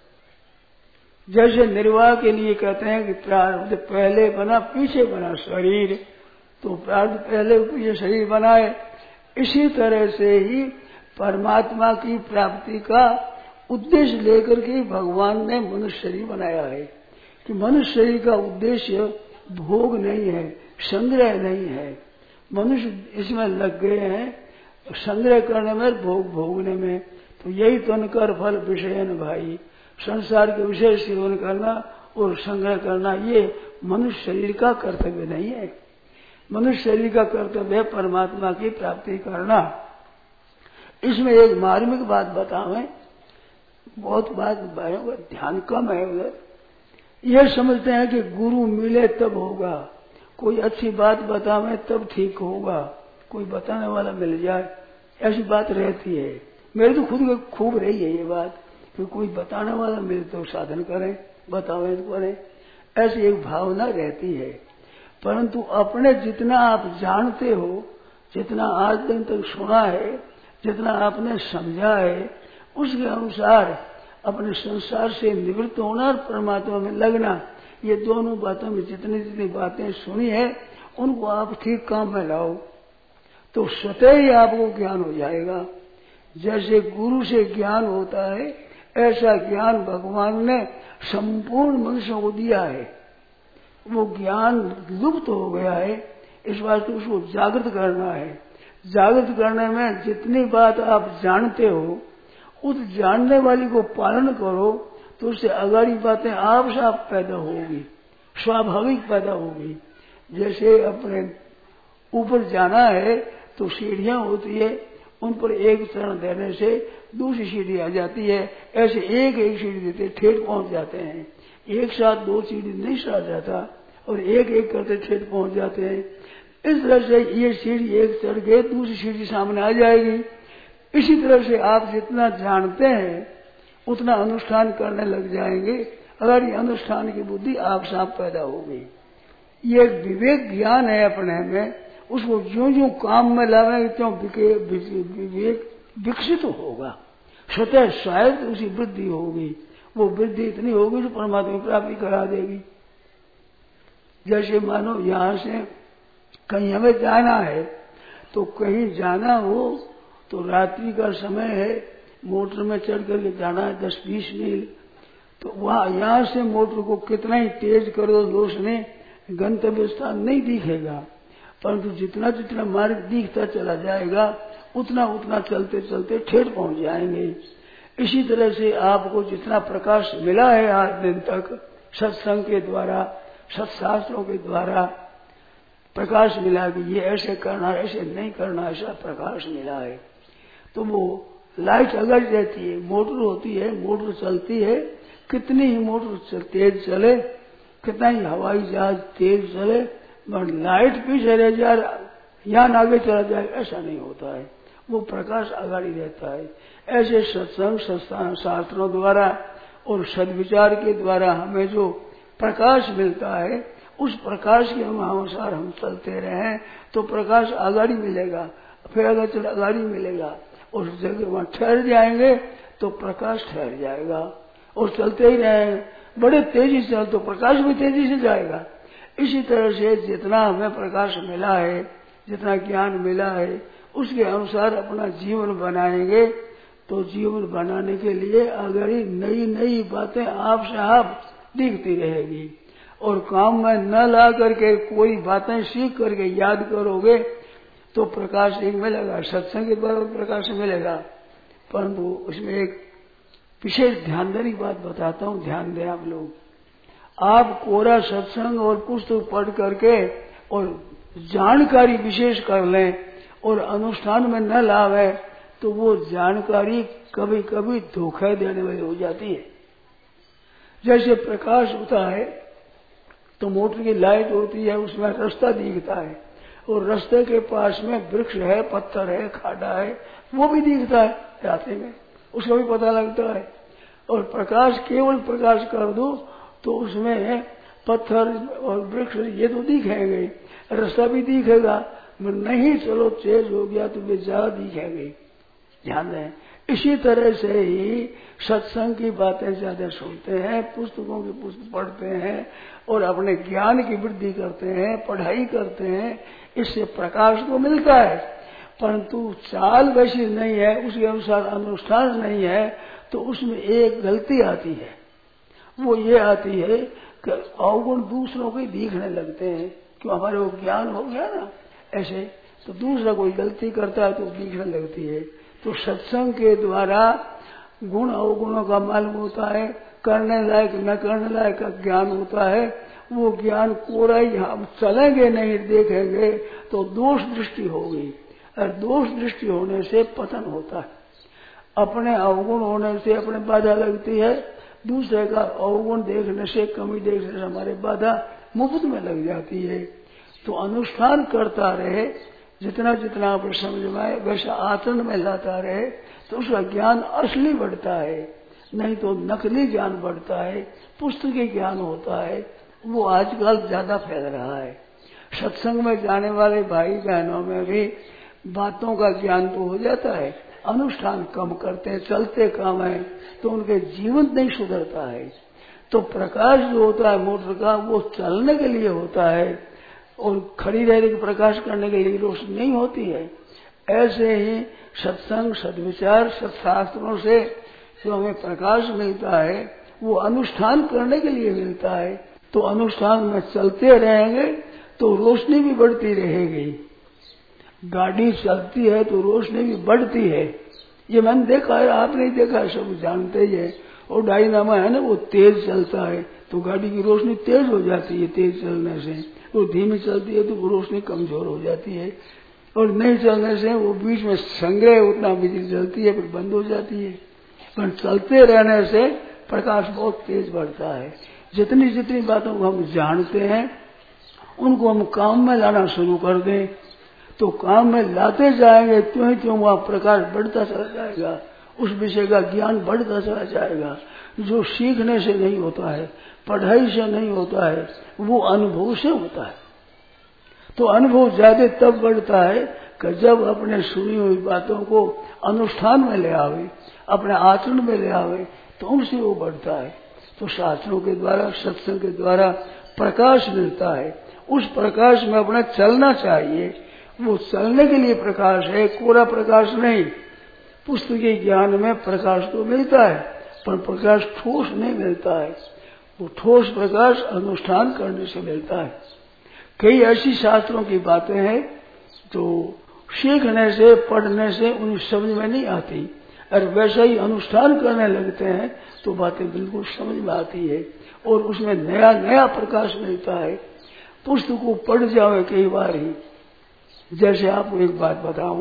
जैसे निर्वाह के लिए कहते हैं कि प्रारब्ध पहले बना पीछे बना शरीर, तो प्रारब्ध पहले पीछे शरीर बना है। इसी तरह से ही परमात्मा की प्राप्ति का उद्देश्य लेकर के भगवान ने मनुष्य शरीर बनाया है कि मनुष्य शरीर का उद्देश्य भोग नहीं है, संग्रह नहीं है। मनुष्य इसमें लग गए हैं संग्रह करने में, भोग भोगने में। तो यही तन कर फल विषयन भाई, संसार के विषय सेवन करना और संग्रह करना ये मनुष्य शरीर का कर्तव्य नहीं है। मनुष्य शरीर का कर्तव्य है परमात्मा की प्राप्ति करना। इसमें एक मार्मिक बात बतावें, बहुत बात भाइयों का ध्यान कम है उधर। ये समझते हैं कि गुरु मिले तब होगा, कोई अच्छी बात बतावे तब ठीक होगा, कोई बताने वाला मिल जाए, ऐसी बात रहती है। मेरे तो खुद में खूब रही है ये बात कि कोई बताने वाला मिले तो साधन करें, बतावे तो करें, ऐसी एक भावना रहती है। परंतु अपने जितना आप जानते हो, जितना आज दिन तक सुना है, जितना आपने समझा है, उसके अनुसार अपने संसार से निवृत्त होना और परमात्मा में लगना, ये दोनों बातों में जितनी जितनी बातें सुनी है उनको आप ठीक काम में लाओ तो स्वतः ही आपको ज्ञान हो जाएगा। जैसे गुरु से ज्ञान होता है ऐसा ज्ञान भगवान ने संपूर्ण मनुष्यों को दिया है। वो ज्ञान लुप्त हो गया है, इस वास्ते उसको जागृत करना है। जागृत करने में जितनी बात आप जानते हो उस जानने वाली को पालन करो तो उससे अगाड़ी बातें आप से आप पैदा होगी, स्वाभाविक पैदा होगी। जैसे अपने ऊपर जाना है तो सीढ़ियां होती है, उन पर एक चरण देने से दूसरी सीढ़ी आ जाती है, ऐसे एक एक सीढ़ी देते ठेठ पहुंच जाते हैं। एक साथ दो सीढ़ी नहीं चढ़ा जाता और एक एक करते ठेठ पहुंच जाते हैं। इस तरह से ये सीढ़ी एक चढ़ गए दूसरी सीढ़ी सामने आ जाएगी। इसी तरह से आप जितना जानते हैं उतना अनुष्ठान करने लग जाएंगे। अगर ये अनुष्ठान की बुद्धि आप साफ पैदा होगी, ये विवेक ज्ञान है अपने में, उसको ज्यों ज्यों काम में लावेंगे त्यों विवेक विकसित होगा, स्वतः शायद उसी वृद्धि होगी। वो वृद्धि इतनी होगी जो परमात्मा की प्राप्ति करा देगी। जैसे मानो यहाँ से कहीं हमें जाना है तो कहीं जाना हो तो रात्रि का समय है, मोटर में चढ़ करके जाना है 10-20 मील, तो वहां यहाँ से मोटर को कितना ही तेज करो दोष ने गंतव्य स्थान नहीं दिखेगा, परंतु जितना जितना मार्ग दिखता चला जाएगा उतना उतना चलते चलते ठेठ पहुंच जाएंगे। इसी तरह से आपको जितना प्रकाश मिला है आज दिन तक सत्संग के द्वारा, सत्शास्त्रों के द्वारा प्रकाश मिला कि ये ऐसे करना ऐसे नहीं करना, ऐसा प्रकाश मिला है। तो वो लाइट अगर रहती है, मोटर होती है, मोटर चलती है, कितनी ही मोटर तेज चले, कितना ही हवाई जहाज तेज चले, मगर लाइट पीछे रह जाए यान आगे चला जाए ऐसा नहीं होता है, वो प्रकाश आगाड़ी रहता है। ऐसे सत्संग शास्त्रों द्वारा और सद्विचार के द्वारा हमें जो प्रकाश मिलता है उस प्रकाश के अनुसार हम चलते रहें तो प्रकाश आगाड़ी मिलेगा, फिर अगर चल आगाड़ी मिलेगा, उस जगह वहां ठहर जाएंगे तो प्रकाश ठहर जाएगा। और चलते ही रहेंगे बड़े तेजी से चल तो प्रकाश भी तेजी से जाएगा। इसी तरह से जितना हमें प्रकाश मिला है, जितना ज्ञान मिला है, उसके अनुसार अपना जीवन बनाएंगे तो जीवन बनाने के लिए अगर ही नई नई बातें आप से आप दिखती रहेगी। और काम में न ला करके कोई बातें सीख करके याद करोगे तो प्रकाश एक मिलेगा, सत्संग के द्वारा प्रकाश मिलेगा। परंतु उसमें एक विशेष ध्यान देने की बात बताता हूँ, ध्यान दें आप लोग। आप कोरा सत्संग और पुस्तक पढ़ करके और जानकारी विशेष कर लें और अनुष्ठान में न लावे तो वो जानकारी कभी कभी धोखा देने वाली हो जाती है। जैसे प्रकाश होता है तो मोटर की लाइट होती है, उसमें रास्ता दिखता है और रास्ते के पास में वृक्ष है, पत्थर है, खाड़ा है, वो भी दिखता है रास्ते में, उसका भी पता लगता है। और प्रकाश केवल प्रकाश कर दो तो उसमें पत्थर और वृक्ष ये तो दिखेंगे, रास्ता भी दिखेगा, नहीं चलो तेज हो गया तो वे ज्यादा दिखेंगे। ध्यान दें। इसी तरह से ही सत्संग की बातें ज्यादा सुनते हैं, पुस्तकों की पुस्तक पढ़ते हैं और अपने ज्ञान की वृद्धि करते हैं, पढ़ाई करते हैं, इससे प्रकाश तो मिलता है, परंतु चाल वैसी नहीं है, उसके अनुसार अनुष्ठान नहीं है, तो उसमें एक गलती आती है। वो ये आती है कि अवगुण दूसरों को दिखने लगते हैं, क्यों हमारे वो ज्ञान हो गया ना ऐसे, तो दूसरा कोई गलती करता है तो दिखने लगती है। तो सत्संग के द्वारा गुण अवगुणों का मालूम होता है, करने लायक न करने लायक का ज्ञान होता है। वो ज्ञान कोरा ही हम चलेंगे नहीं देखेंगे तो दोष दृष्टि होगी, और दोष दृष्टि होने से पतन होता है। अपने अवगुण होने से अपने बाधा लगती है, दूसरे का अवगुण देखने से, कमी देखने से हमारे बाधा मुफ्त में लग जाती है। तो अनुष्ठान करता रहे, जितना जितना आप समझ में आए वैसा आचरण में लाता रहे, तो उसका ज्ञान असली बढ़ता है, नहीं तो नकली ज्ञान बढ़ता है, पुस्तकी ज्ञान होता है, वो आजकल ज्यादा फैल रहा है। सत्संग में जाने वाले भाई बहनों में भी बातों का ज्ञान तो हो जाता है, अनुष्ठान कम करते हैं, चलते कम है, तो उनके जीवन नहीं सुधरता है। तो प्रकाश जो होता है मोटर का, वो चलने के लिए होता है, और खड़ी रहने के प्रकाश करने के लिए रोशनी नहीं होती है। ऐसे ही सत्संग, सद्विचार, सत्शास्त्रों से जो हमें प्रकाश मिलता है वो अनुष्ठान करने के लिए मिलता है। तो अनुष्ठान में चलते रहेंगे तो रोशनी भी बढ़ती रहेगी। गाड़ी चलती है तो रोशनी भी बढ़ती है, ये मैंने देखा है, आप नहीं देखा है, सब जानते ही है। और डायनामा है ना, वो तेज चलता है तो गाड़ी की रोशनी तेज हो जाती है, तेज चलने से। वो धीमी चलती है तो वो रोशनी कमजोर हो जाती है, और नहीं चलने से वो बीच में संग्रह उतना बिजली चलती है फिर बंद हो जाती है। पर चलते रहने से प्रकाश बहुत तेज बढ़ता है। जितनी जितनी बातों को हम जानते हैं उनको हम काम में लाना शुरू कर दें, तो काम में लाते जाएंगे त्यों ही त्यों वहाँ प्रकाश बढ़ता चला जाएगा, उस विषय का ज्ञान बढ़ता चला जाएगा। जो सीखने से नहीं होता है, पढ़ाई से नहीं होता है, वो अनुभव से होता है। तो अनुभव ज्यादा तब बढ़ता है कि जब अपने सुनी हुई बातों को अनुष्ठान में ले आवे, अपने आचरण में ले आवे, तो उनसे वो बढ़ता है। तो शास्त्रों के द्वारा, सत्संग के द्वारा प्रकाश मिलता है, उस प्रकाश में अपना चलना चाहिए। वो चलने के लिए प्रकाश है, कोरा प्रकाश नहीं। पुस्तकीय ज्ञान में प्रकाश तो मिलता है, पर प्रकाश ठोस नहीं मिलता है। वो ठोस प्रकाश अनुष्ठान करने से मिलता है। कई ऐसी शास्त्रों की बातें हैं जो सीखने से, पढ़ने से उन्हें समझ में नहीं आती, और वैसा ही अनुष्ठान करने लगते हैं तो बातें बिल्कुल समझ में आती है, और उसमें नया नया प्रकाश मिलता है। पुस्तक को पढ़ जाओ कई बार ही। जैसे आपको एक बात बताऊं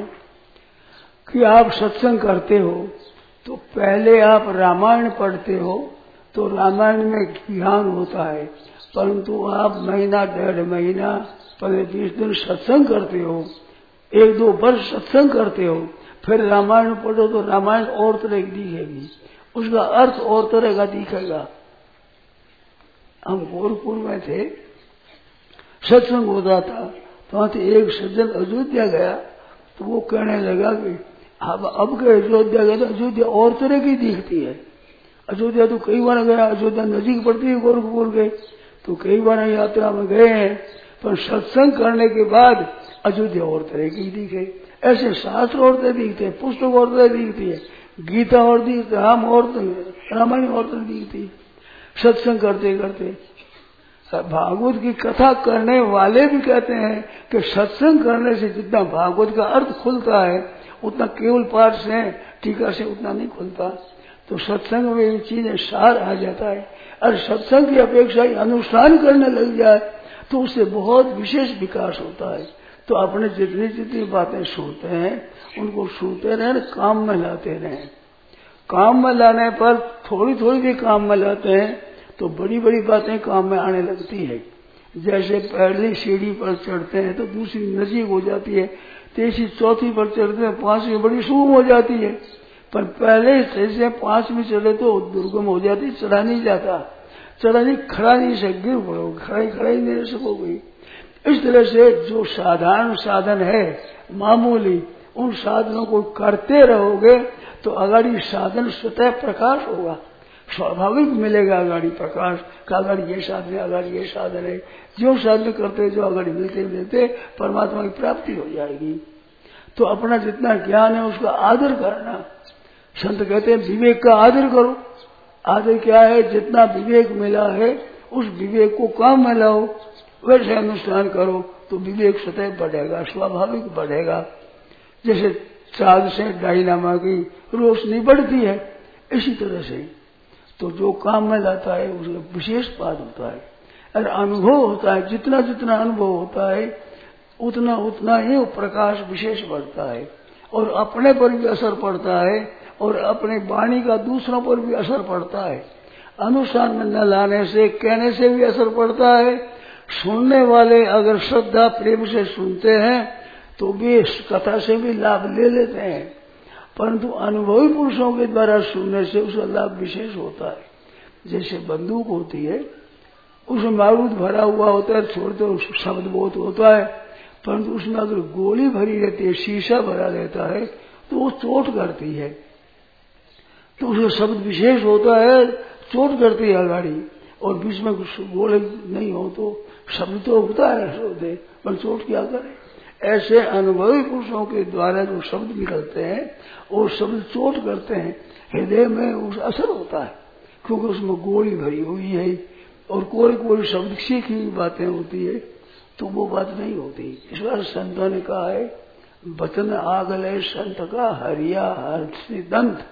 कि आप सत्संग करते हो तो पहले आप रामायण पढ़ते हो, तो रामायण में ज्ञान होता है, परंतु आप महीना, 1.5 महीना, 15-20 दिन सत्संग करते हो, 1-2 वर्ष सत्संग करते हो, फिर रामायण पढ़ो तो रामायण और तरह की दिखेगी, उसका अर्थ और तरह का दिखेगा। हम गोरखपुर में थे, सत्संग होता था, तो वहां से एक सज्जन अयोध्या गया, तो वो कहने लगा कि अब के अयोध्या गए तो अयोध्या और तरह की दिखती है। अयोध्या तो कई बार गया, अयोध्या नजीक पड़ती है गोरखपुर के, तो कई बार यात्रा में गए हैं, पर सत्संग करने के बाद अयोध्या और तरह की दिखे। ऐसे शास्त्र और तरह दिखते हैं, पुस्तक और तरह दिखती है, गीता और दिखती, राम और रामायण और तरह दिखती है। सत्संग करते करते भागवत की कथा करने वाले भी कहते हैं कि सत्संग करने से जितना भागवत का अर्थ खुलता है उतना केवल पाठ से, टीका से उतना नहीं खुलता। तो सत्संग में ये चीजें सार आ जाता है, और सत्संग की अपेक्षा अनुष्ठान करने लग जाए तो उससे बहुत विशेष विकास होता है। तो अपने जितनी जितनी बातें सुनते हैं उनको सुनते रहें, काम में लाते रहें। काम में लाने पर थोड़ी थोड़ी भी काम में लाते हैं तो बड़ी बड़ी बातें काम में आने लगती है। जैसे पहली सीढ़ी पर चढ़ते हैं तो दूसरी नजीक हो जाती है, तीसरी चौथी पर चढ़ते हैं, 5वीं बड़ी सुगम हो जाती है। पर पहले से 5वीं चढ़े तो दुर्गम हो जाती, चढ़ा नहीं जाता, चढ़ा नहीं, खड़ा नहीं से गिर पड़ोगे, खड़ा ही नहीं रह सकोगे। इस तरह से जो साधारण साधन है मामूली, उन साधनों को करते रहोगे तो अगाड़ी साधन स्वतः प्रकाश होगा, स्वाभाविक मिलेगा अगाड़ी प्रकाश का। अगाड़ी ये साधन है, अगाड़ी ये साधन है, जो साधन करते जो अगाड़ी मिलते मिलते परमात्मा की प्राप्ति हो जाएगी। तो अपना जितना ज्ञान है उसका आदर करना। संत कहते हैं विवेक का आदर करो। आदर क्या है? जितना विवेक मिला है उस विवेक को काम में लाओ, वैसे अनुष्ठान करो तो विवेक स्वतः बढ़ेगा, स्वाभाविक बढ़ेगा। जैसे चाँद से डायनामा की रोशनी बढ़ती है, इसी तरह से तो जो काम में लाता है उसका विशेष पाद होता है और अनुभव होता है। जितना जितना अनुभव होता है उतना उतना ही प्रकाश विशेष बढ़ता है और अपने पर भी असर पड़ता है और अपने वाणी का दूसरों पर भी असर पड़ता है। अनुष्ठान में न लाने से, कहने से भी असर पड़ता है। सुनने वाले अगर श्रद्धा प्रेम से सुनते हैं तो भी इस कथा से भी लाभ ले लेते हैं, परंतु अनुभवी पुरुषों के द्वारा सुनने से उसका लाभ विशेष होता है। जैसे बंदूक होती है, उसमें बारूद भरा हुआ होता है, छोड़ते शब्द बहुत होता है, परंतु उसमें अगर गोली भरी रहती है, शीशा भरा रहता है, तो वो चोट करती है। तो उसका शब्द विशेष होता है, चोट करती है गाड़ी, और बीच में कुछ गोले नहीं हो तो शब्द तो होता है श्रोते, पर चोट क्या करे। ऐसे अनुभवी पुरुषों के द्वारा जो शब्द निकलते हैं और शब्द चोट करते हैं, हृदय में उस असर होता है, क्योंकि उसमें गोली भरी हुई है और कोई कोई शब्द सीखी हुई बातें होती है, तो वो बात नहीं होती। इस बार संतों ने कहा है, वचन आगले संत का हरिया हर्षि दंत,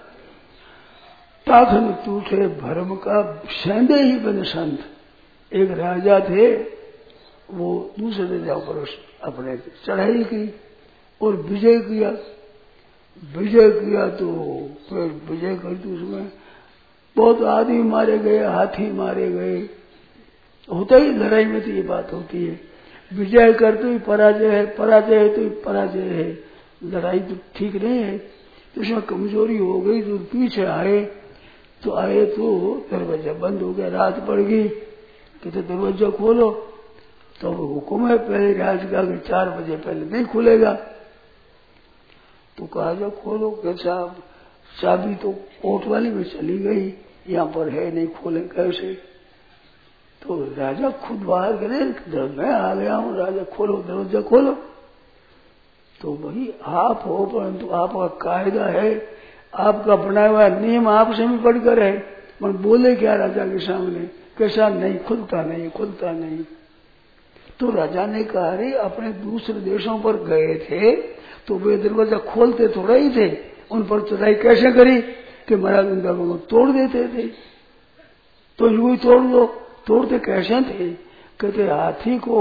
ताखन टूटे भरम का सेंधे ही बने संत। एक राजा थे, वो दूसरे राजाओं पर अपने चढ़ाई की और विजय किया। विजय किया तो फिर विजय कर तो उसमें बहुत आदमी मारे गए, हाथी मारे गए। होता ही लड़ाई में तो ये बात होती है, विजय कर तो ही पराजय है, पराजय है तो ही पराजय है। लड़ाई तो ठीक नहीं है, तो उसमें कमजोरी हो गई। तो पीछे आए तो दरवाजा बंद हो गया, रात पड़ गई, कहते दरवाजा खोलो। तो हुक्म है पहले राज का कि 4 बजे पहले नहीं खुलेगा। तो कहा जो खोलो, कैसा चाबी तो कोट वाली में चली गई, यहाँ पर है नहीं, खोले कैसे। तो राजा खुद बाहर गए, मैं आ गया हूँ, राजा खोलो दरवाजा खोलो। तो वही आप हो, परंतु आपका कायदा है, आपका बनाया हुआ नियम आपसे भी बढ़कर है, पर बोले क्या राजा के सामने, कैसा नहीं खुलता नहीं, खुलता नहीं। तो राजा ने कहा, अरे अपने दूसरे देशों पर गए थे तो वे दरवाजा खोलते थोड़ा ही थे, उन पर चढ़ाई कैसे करी कि महाराज उन दरवाजों को तोड़ देते थे। तो यूं ही तोड़ दो, तोड़ते कैसे थे, कहते हाथी को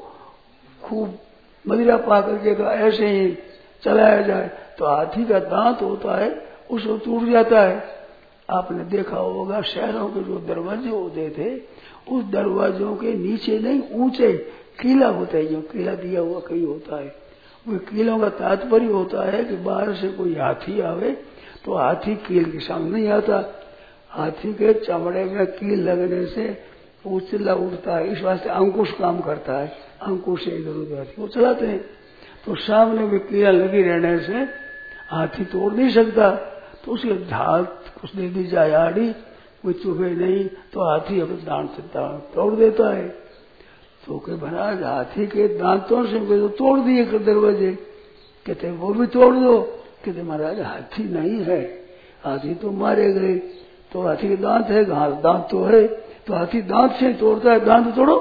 खूब मदिरा पा करके तो ऐसे ही चलाया जाए तो हाथी का दांत होता है, उसको टूट जाता है। आपने देखा होगा शहरों के जो दरवाजे होते थे, उस दरवाजों के नीचे नहीं, ऊंचे कीला होता है, जो कीला दिया हुआ कहीं होता है। वो कीलों का तात्पर्य होता है कि बाहर से कोई हाथी आवे तो हाथी कील के सामने नहीं आता, हाथी के चमड़े में कील लगने से वो चिल्ला उठता है। इस वास्ते अंकुश काम करता है, अंकुश से इधर उधर वो चलाते हैं। तो सामने में कीला लगी रहने से हाथी तोड़ नहीं सकता, तो उसके धात कुछ दे दी जाए आड़ी, कोई चुभे नहीं, तो हाथी अपने दांत से तोड़ देता है। तो के महाराज हाथी के दांतों से तो तोड़ दिए दरवाजे, कहते वो भी तोड़ दो, कहते महाराज हाथी नहीं है, हाथी तो मारे गए, तो हाथी के दांत है, दांत तो है, तो हाथी दांत से तोड़ता है, दांत तोड़ो।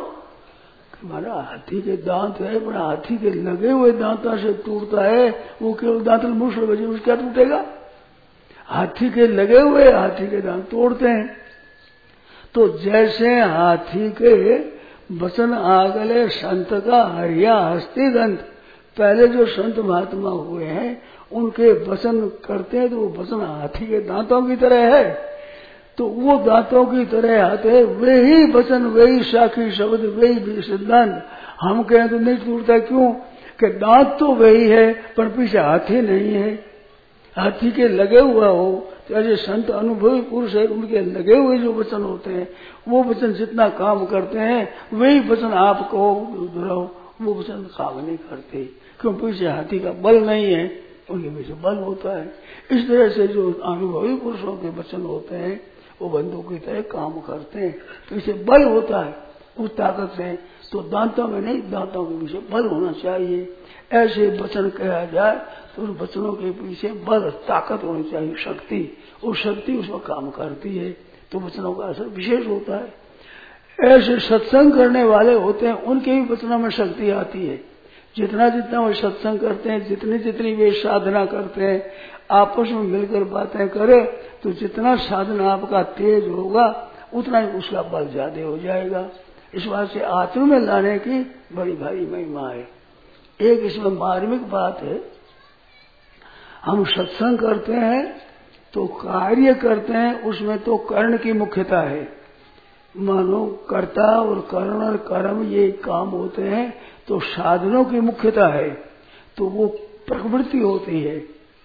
हमारा हाथी के दांत है, पर हाथी के लगे हुए दांतों से टूटता है, वो केवल दांत मुश्किल बजे उससे क्या टूटेगा। हाथी के लगे हुए हाथी के दांत तोड़ते हैं। तो जैसे हाथी के वचन आगले संत का हरिया हस्ती दंत, पहले जो संत महात्मा हुए हैं उनके वचन करते हैं तो वो वचन हाथी के दांतों की तरह है। तो वो दांतों की तरह आते हैं, वे ही वचन, वे ही साखी शब्द, वे ही सिद्धांत। हम कहें तो नहीं टूटता, क्यों कि दांत तो वही है पर पीछे हाथी नहीं है। हाथी के लगे हुआ हो तो ऐसे संत अनुभवी पुरुष है, उनके लगे हुए जो वचन होते हैं वो वचन जितना काम करते हैं वही वचन आप कहो दोहराओ, वो वचन काम नहीं करते, क्यों पीछे हाथी का बल नहीं है, उनके पीछे बल होता है। इस तरह से जो अनुभवी पुरुषों के वचन होते हैं वो बंदूक की तरह काम करते हैं, पीछे बल होता है उस ताकत से। तो दांतों में नहीं, दांतों के पीछे बल होना चाहिए। ऐसे वचन कहा जाए तो उन वचनों के पीछे बल, ताकत होनी चाहिए, शक्ति, और शक्ति उसमें काम करती है, तो वचनों का असर विशेष होता है। ऐसे सत्संग करने वाले होते हैं उनके ही वचनों में शक्ति आती है। जितना जितना वो सत्संग करते हैं, जितनी जितनी वे साधना करते हैं, आपस में मिलकर बातें करें, तो जितना साधना आपका तेज होगा उतना ही उसका बल ज्यादा हो जाएगा। इस बात से आत्मा में लाने की बड़ी भारी महिमा है। एक इसमें मार्मिक बात है, हम सत्संग करते हैं तो कार्य करते हैं उसमें तो कर्ण की मुख्यता है। मानो कर्ता और कर्ण और कर्म ये काम होते हैं तो साधनों की मुख्यता है, तो वो प्रवृत्ति होती है।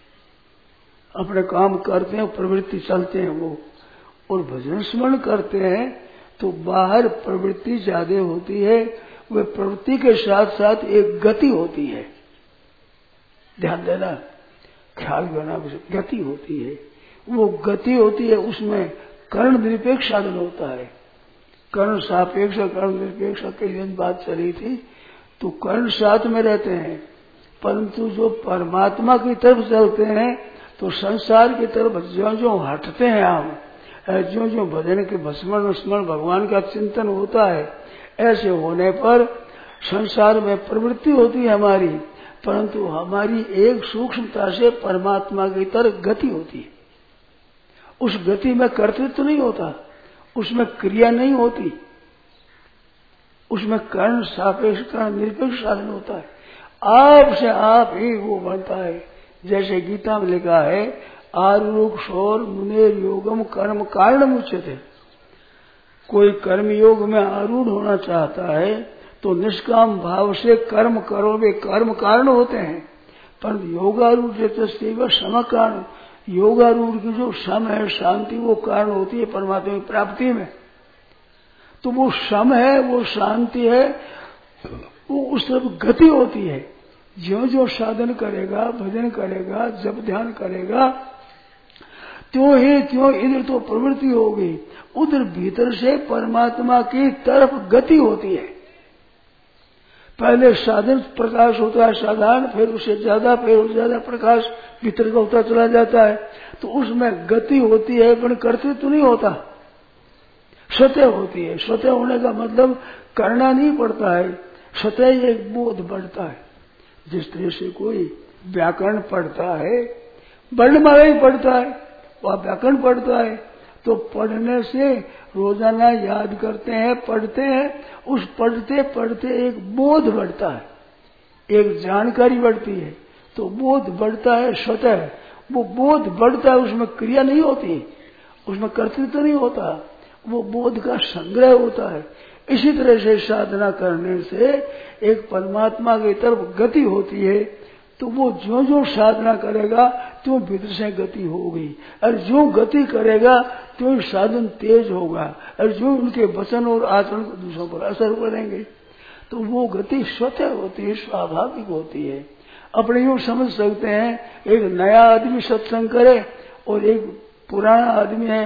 अपने काम करते हैं, प्रवृत्ति चलते हैं वो, और भजन स्मरण करते हैं तो बाहर प्रवृत्ति ज्यादा होती है, वे प्रवृत्ति के साथ साथ एक गति होती है। ध्यान देना, ख्याल करना, गति होती है। वो गति होती है, उसमें कर्ण निरपेक्ष साधन होता है। कर्ण सापेक्ष, कर्ण निरपेक्ष कई दिन बात चली थी, तो कर्ण साथ में रहते हैं, परंतु जो परमात्मा की तरफ चलते हैं तो संसार की तरफ जो जो हटते हैं हम, जो जो भजन के भस्मरण स्मरण भगवान का चिंतन होता है, ऐसे होने पर संसार में प्रवृत्ति होती है हमारी, परंतु हमारी एक सूक्ष्मता से परमात्मा की तरफ गति होती है। उस गति में कर्तृत्व नहीं होता, उसमें क्रिया नहीं होती, उसमें कर्ण सापेक्ष कर्ण निरपेक्ष साधन होता है। आप से आप ही वो बनता है। जैसे गीता में लिखा है, आरूढ़ मुनेर योगम कर्म कारण उच्यते। कोई कर्म योग में आरूढ़ होना चाहता है तो निष्काम भाव से कर्म करो, वे कर्म कारण होते हैं। पर योगारूढ़ सम कारण, योगारूढ़ की जो सम है शांति, वो कारण होती है परमात्मा की प्राप्ति में। तो वो सम है, वो शांति है, वो उस तरफ गति होती है। जो जो साधन करेगा, भजन करेगा, जब ध्यान करेगा, त्यों ही त्यों इधर तो प्रवृत्ति होगी, उधर भीतर से परमात्मा की तरफ गति होती है। पहले साधन प्रकाश होता है साधारण, फिर उससे ज्यादा, फिर उससे ज्यादा प्रकाश भीतर का होता चला जाता है, तो उसमें गति होती है, पर कर्तृत्व तो नहीं होता, स्वतः होती है। स्वतः होने का मतलब करना नहीं पड़ता है, स्वतः एक बोध बढ़ता है। जिस तरह से कोई व्याकरण पढ़ता है, वर्णमाला ही पढ़ता है, वह व्याकरण पढ़ता है, तो पढ़ने से रोजाना याद करते हैं, पढ़ते हैं, उस पढ़ते पढ़ते एक बोध बढ़ता है, एक जानकारी बढ़ती है, तो बोध बढ़ता है स्वतः। वो बोध बढ़ता है, उसमें क्रिया नहीं होती, उसमें कर्तृत्व नहीं होता, वो बोध का संग्रह होता है। इसी तरह से साधना करने से एक परमात्मा की तरफ गति होती है, तो वो जो जो साधना करेगा त्यों भीतर से गति होगी, और जो गति करेगा त्यों साधन तेज होगा, और जो उनके वचन और आचरण को दूसरों पर असर करेंगे, तो वो गति स्वतः होती है, स्वाभाविक होती है। अपने यूँ समझ सकते हैं, एक नया आदमी सत्संग करे और एक पुराना आदमी है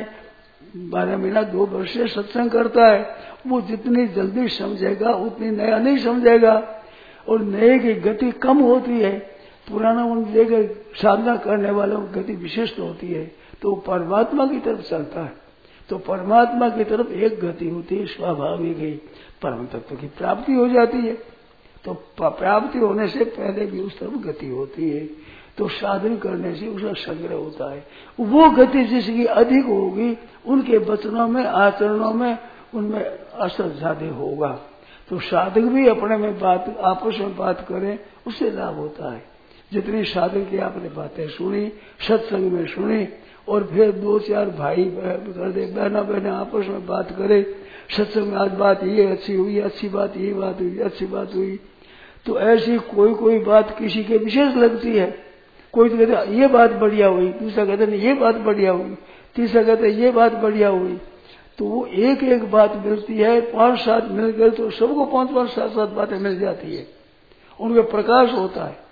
12 महीना 2 वर्ष से सत्संग करता है, वो जितनी जल्दी समझेगा उतनी नया नहीं समझेगा, और नए की गति कम होती है, पुराना उन साधना करने वालों की गति विशिष्ट होती है। तो परमात्मा की तरफ चलता है, तो परमात्मा की तरफ एक गति होती है, स्वाभाविक है, परम तत्व की प्राप्ति हो जाती है। तो प्राप्ति होने से पहले भी उस तरफ गति होती है, तो साधन करने से उसका संग्रह होता है। वो गति जिसकी अधिक होगी, उनके वचनों में, आचरणों में, उनमें असर ज्यादा होगा। तो साधक भी अपने में बात, आपस में बात करें, उससे लाभ होता है। जितनी साधक की आपने बातें सुनी, सत्संग में सुनी, और फिर 2-4 भाई बहना बहना आपस में बात करे, सत्संग में आज बात ये अच्छी हुई, अच्छी बात ये बात हुई, अच्छी बात हुई, तो ऐसी कोई बात किसी के विशेष लगती है। कोई तो कहते ये बात बढ़िया हुई, दूसरा कहते नहीं ये बात बढ़िया हुई, तीसरा कहते ये बात बढ़िया हुई। तो वो एक एक बात मिलती है, 5-7 मिल गए तो सबको 5-5, 7-7 बातें मिल जाती है, उनके प्रकाश होता है।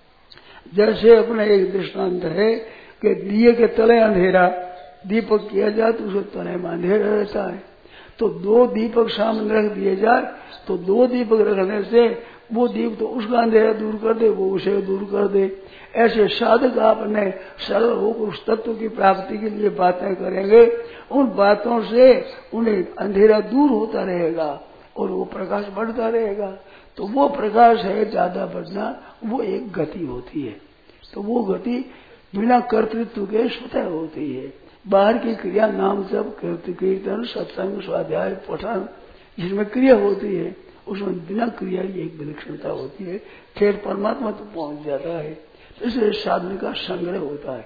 जैसे अपने एक दृष्टांत है कि दिए के तले अंधेरा, दीपक किया जाए तो उसके तले में अंधेरा रहता है, तो 2 दीपक सामने रख दिए जाए, तो 2 दीपक रखने से वो दीप तो उसका अंधेरा दूर कर दे, वो उसे दूर कर दे। ऐसे साधक आपने सरल होकर उस तत्व की प्राप्ति के लिए बातें करेंगे, उन बातों से उन्हें अंधेरा दूर होता रहेगा और वो प्रकाश बढ़ता रहेगा। तो वो प्रकाश है ज्यादा बढ़ना, वो एक गति होती है। तो वो गति बिना कर्तृत्व के स्वतः होती है। बाहर की क्रिया नाम जप, कीर्तन, सत्संग, स्वाध्याय, पठन, जिसमें क्रिया होती है, उसमें बिना क्रिया की एक विलक्षणता होती है, फिर परमात्मा तो पहुंच जाता है। इसलिए साधन का संग्रह होता है।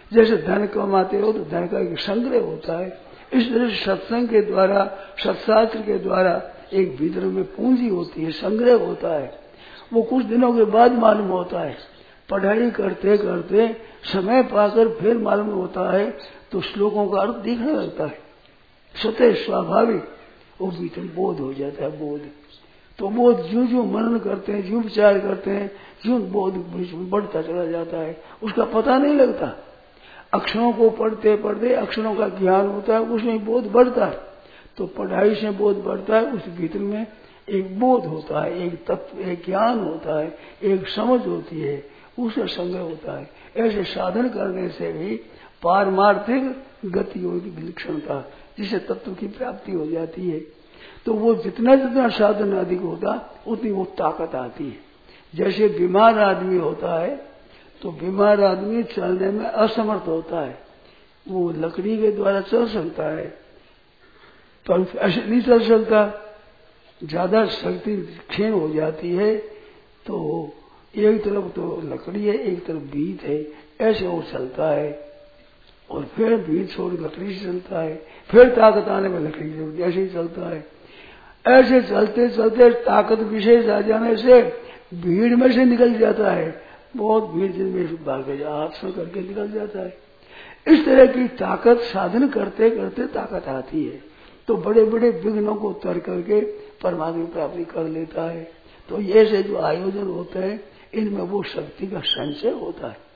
जैसे धन कमाते हो तो धन का एक संग्रह होता है, इस तरह से सत्संग के द्वारा, सत्शास्त्र के द्वारा एक भीतर में पूंजी होती है, संग्रह होता है। वो कुछ दिनों के बाद मालूम होता है, पढ़ाई करते करते समय पाकर फिर मालूम होता है तो श्लोकों का अर्थ दिखने लगता है, स्वतः स्वाभाविक वो भीतर बोध हो जाता है। बोध तो बोध जो जो मनन करते हैं, जो विचार करते हैं, जो बोध बीच में बढ़ता चला जाता है, उसका पता नहीं लगता। अक्षरों को पढ़ते पढ़ते अक्षरों का ज्ञान होता है, उसमें बोध बढ़ता है। तो पढ़ाई से बोध बढ़ता है, उस भीतर में एक बोध होता है, एक तत्व, एक ज्ञान होता है, एक समझ होती है, उससे संग्रह होता है। ऐसे साधन करने से भी पारमार्थिक गति होगी, विलक्षणता, जिससे तत्व की प्राप्ति हो जाती है। तो वो जितना जितना साधन अधिक होता उतनी वो ताकत आती है। जैसे बीमार आदमी होता है तो बीमार आदमी चलने में असमर्थ होता है, वो लकड़ी के द्वारा चल सकता है पर ऐसे नहीं चल सकता, ज्यादा शक्ति क्षीण हो जाती है। तो एक तरफ तो लकड़ी है, एक तरफ भीत है, ऐसे वो चलता है और फिर भीत छोड़ लकड़ी से चलता है, फिर ताकत आने में लकड़ी से ऐसे ही चलता है। ऐसे चलते चलते ताकत विशेष आ जाने से भीड़ में से निकल जाता है, बहुत भीड़ जिनमें भाग हाथ में करके निकल जाता है। इस तरह की ताकत साधन करते करते ताकत आती है, तो बड़े बड़े विघ्नों को तर करके परमात्मा प्राप्ति कर लेता है। तो ये से जो आयोजन होते हैं इनमें वो शक्ति का संचय होता है।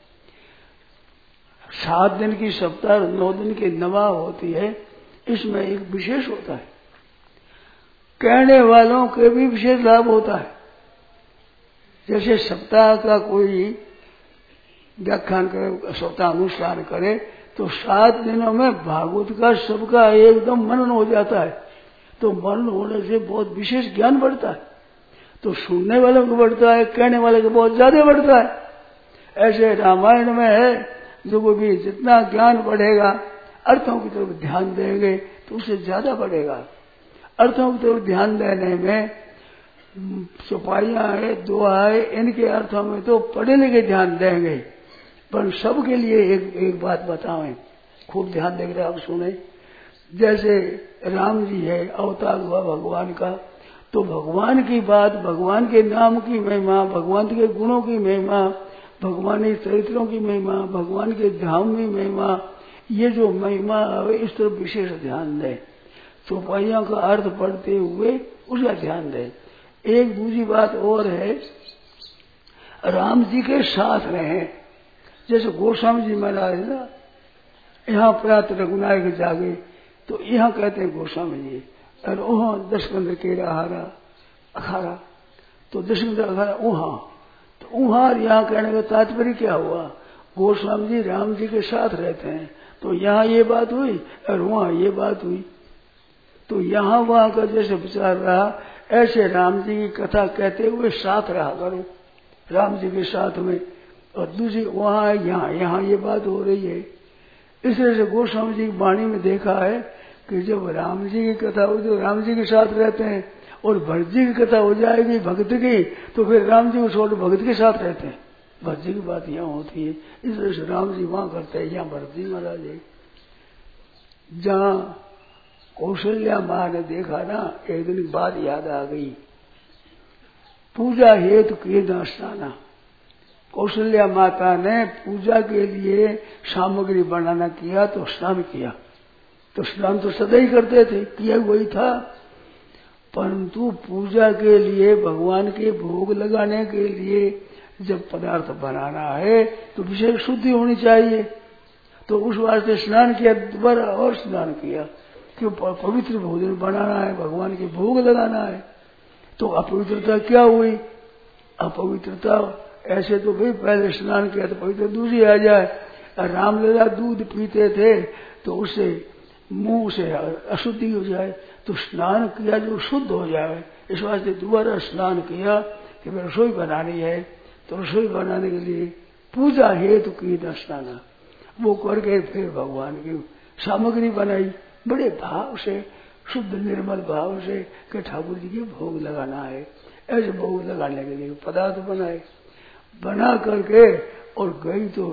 7 दिन की सप्ताह, 9 दिन की नवा होती है, इसमें एक विशेष होता है, कहने वालों के भी विशेष लाभ होता है। जैसे सप्ताह का कोई व्याख्यान करे, सप्ताह अनुष्ठान करे तो 7 दिनों में भागवत का सबका एकदम मनन हो जाता है। तो मनन होने से बहुत विशेष ज्ञान बढ़ता है, तो सुनने वालों को बढ़ता है, कहने वाले को बहुत ज्यादा बढ़ता है। ऐसे रामायण में है, जो को भी जितना ज्ञान बढ़ेगा, अर्थों की तरफ ध्यान देंगे तो उससे ज्यादा बढ़ेगा। अर्थों की तरफ ध्यान देने में चौपाइयां है, दोहा है, इनके अर्थों में तो पढ़े लिखे ध्यान देंगे, पर सबके लिए एक बात बताएं, खूब ध्यान देकर आप सुने। जैसे राम जी है, अवतार हुआ भगवान का, तो भगवान की बात, भगवान के नाम की महिमा, भगवान के गुणों की महिमा, भगवान के चरित्रों की महिमा, भगवान के धाम की महिमा, ये जो महिमा है इस तरफ विशेष ध्यान दें। चौपाइयों का अर्थ पढ़ते हुए उसका ध्यान दें। एक दूसरी बात और है, राम जी के साथ रहे। जैसे गोस्वामी जी महाराज ना, यहाँ प्रात रघुनायक जागे, तो यहाँ कहते हैं गोस्वामी जी, और वहां 10 कंद केरा हारा अखारा, तो 10 कंद अखारा वहां, तो वहां यहाँ कहने का तात्पर्य क्या हुआ? गोस्वामी जी राम जी के साथ रहते हैं, तो यहाँ ये बात हुई और वहां ये बात हुई। तो यहाँ वहां का जैसे विचार रहा, ऐसे राम जी की कथा कहते हुए साथ रहा करो, राम जी के साथ में, और दूसरी वहां यहाँ ये बात हो रही है। इस तरह से गोस्वामी जी की वाणी में देखा है कि जब राम जी की कथा हो, जो राम जी के साथ रहते हैं, और भरत जी की कथा हो जाएगी भक्त की, तो फिर राम जी को छोड़ भक्त के साथ रहते हैं। भरत जी की बात यहाँ होती है, इस तरह से राम जी वहां करते हैं, यहाँ भरत जी महाराज है। जहाँ कौशल्या माँ ने देखा ना, एक दिन की बात याद आ गई, पूजा हेतु किए न स्नाना। कौशल्या माता ने पूजा के लिए सामग्री बनाना किया तो स्नान किया, तो स्नान तो सदा ही करते थे, किया वही था, परंतु पूजा के लिए, भगवान के भोग लगाने के लिए जब पदार्थ बनाना है तो विशेष शुद्धि होनी चाहिए। तो उस वास्ते स्नान किया, दोबारा और स्नान किया, क्यों? पवित्र भोजन बनाना है, भगवान के भोग लगाना है। तो अपवित्रता क्या हुई? अपवित्रता ऐसे तो भाई पहले स्नान किया तो पवित्र दूसरी आ जाए। रामलीला दूध पीते थे तो उससे मुंह से अशुद्धि हो जाए, तो स्नान किया जो शुद्ध हो जाए, इस वास्ते दोबारा स्नान किया कि मैं रसोई बनानी है, तो रसोई बनाने के लिए पूजा हेतु की न स्नाना, वो करके फिर भगवान की सामग्री बनाई बड़े भाव से, शुद्ध निर्मल भाव से कि ठाकुर जी के भोग लगाना है। ऐसे भोग लगाने के लिए पदार्थ बनाए, बना करके और गई तो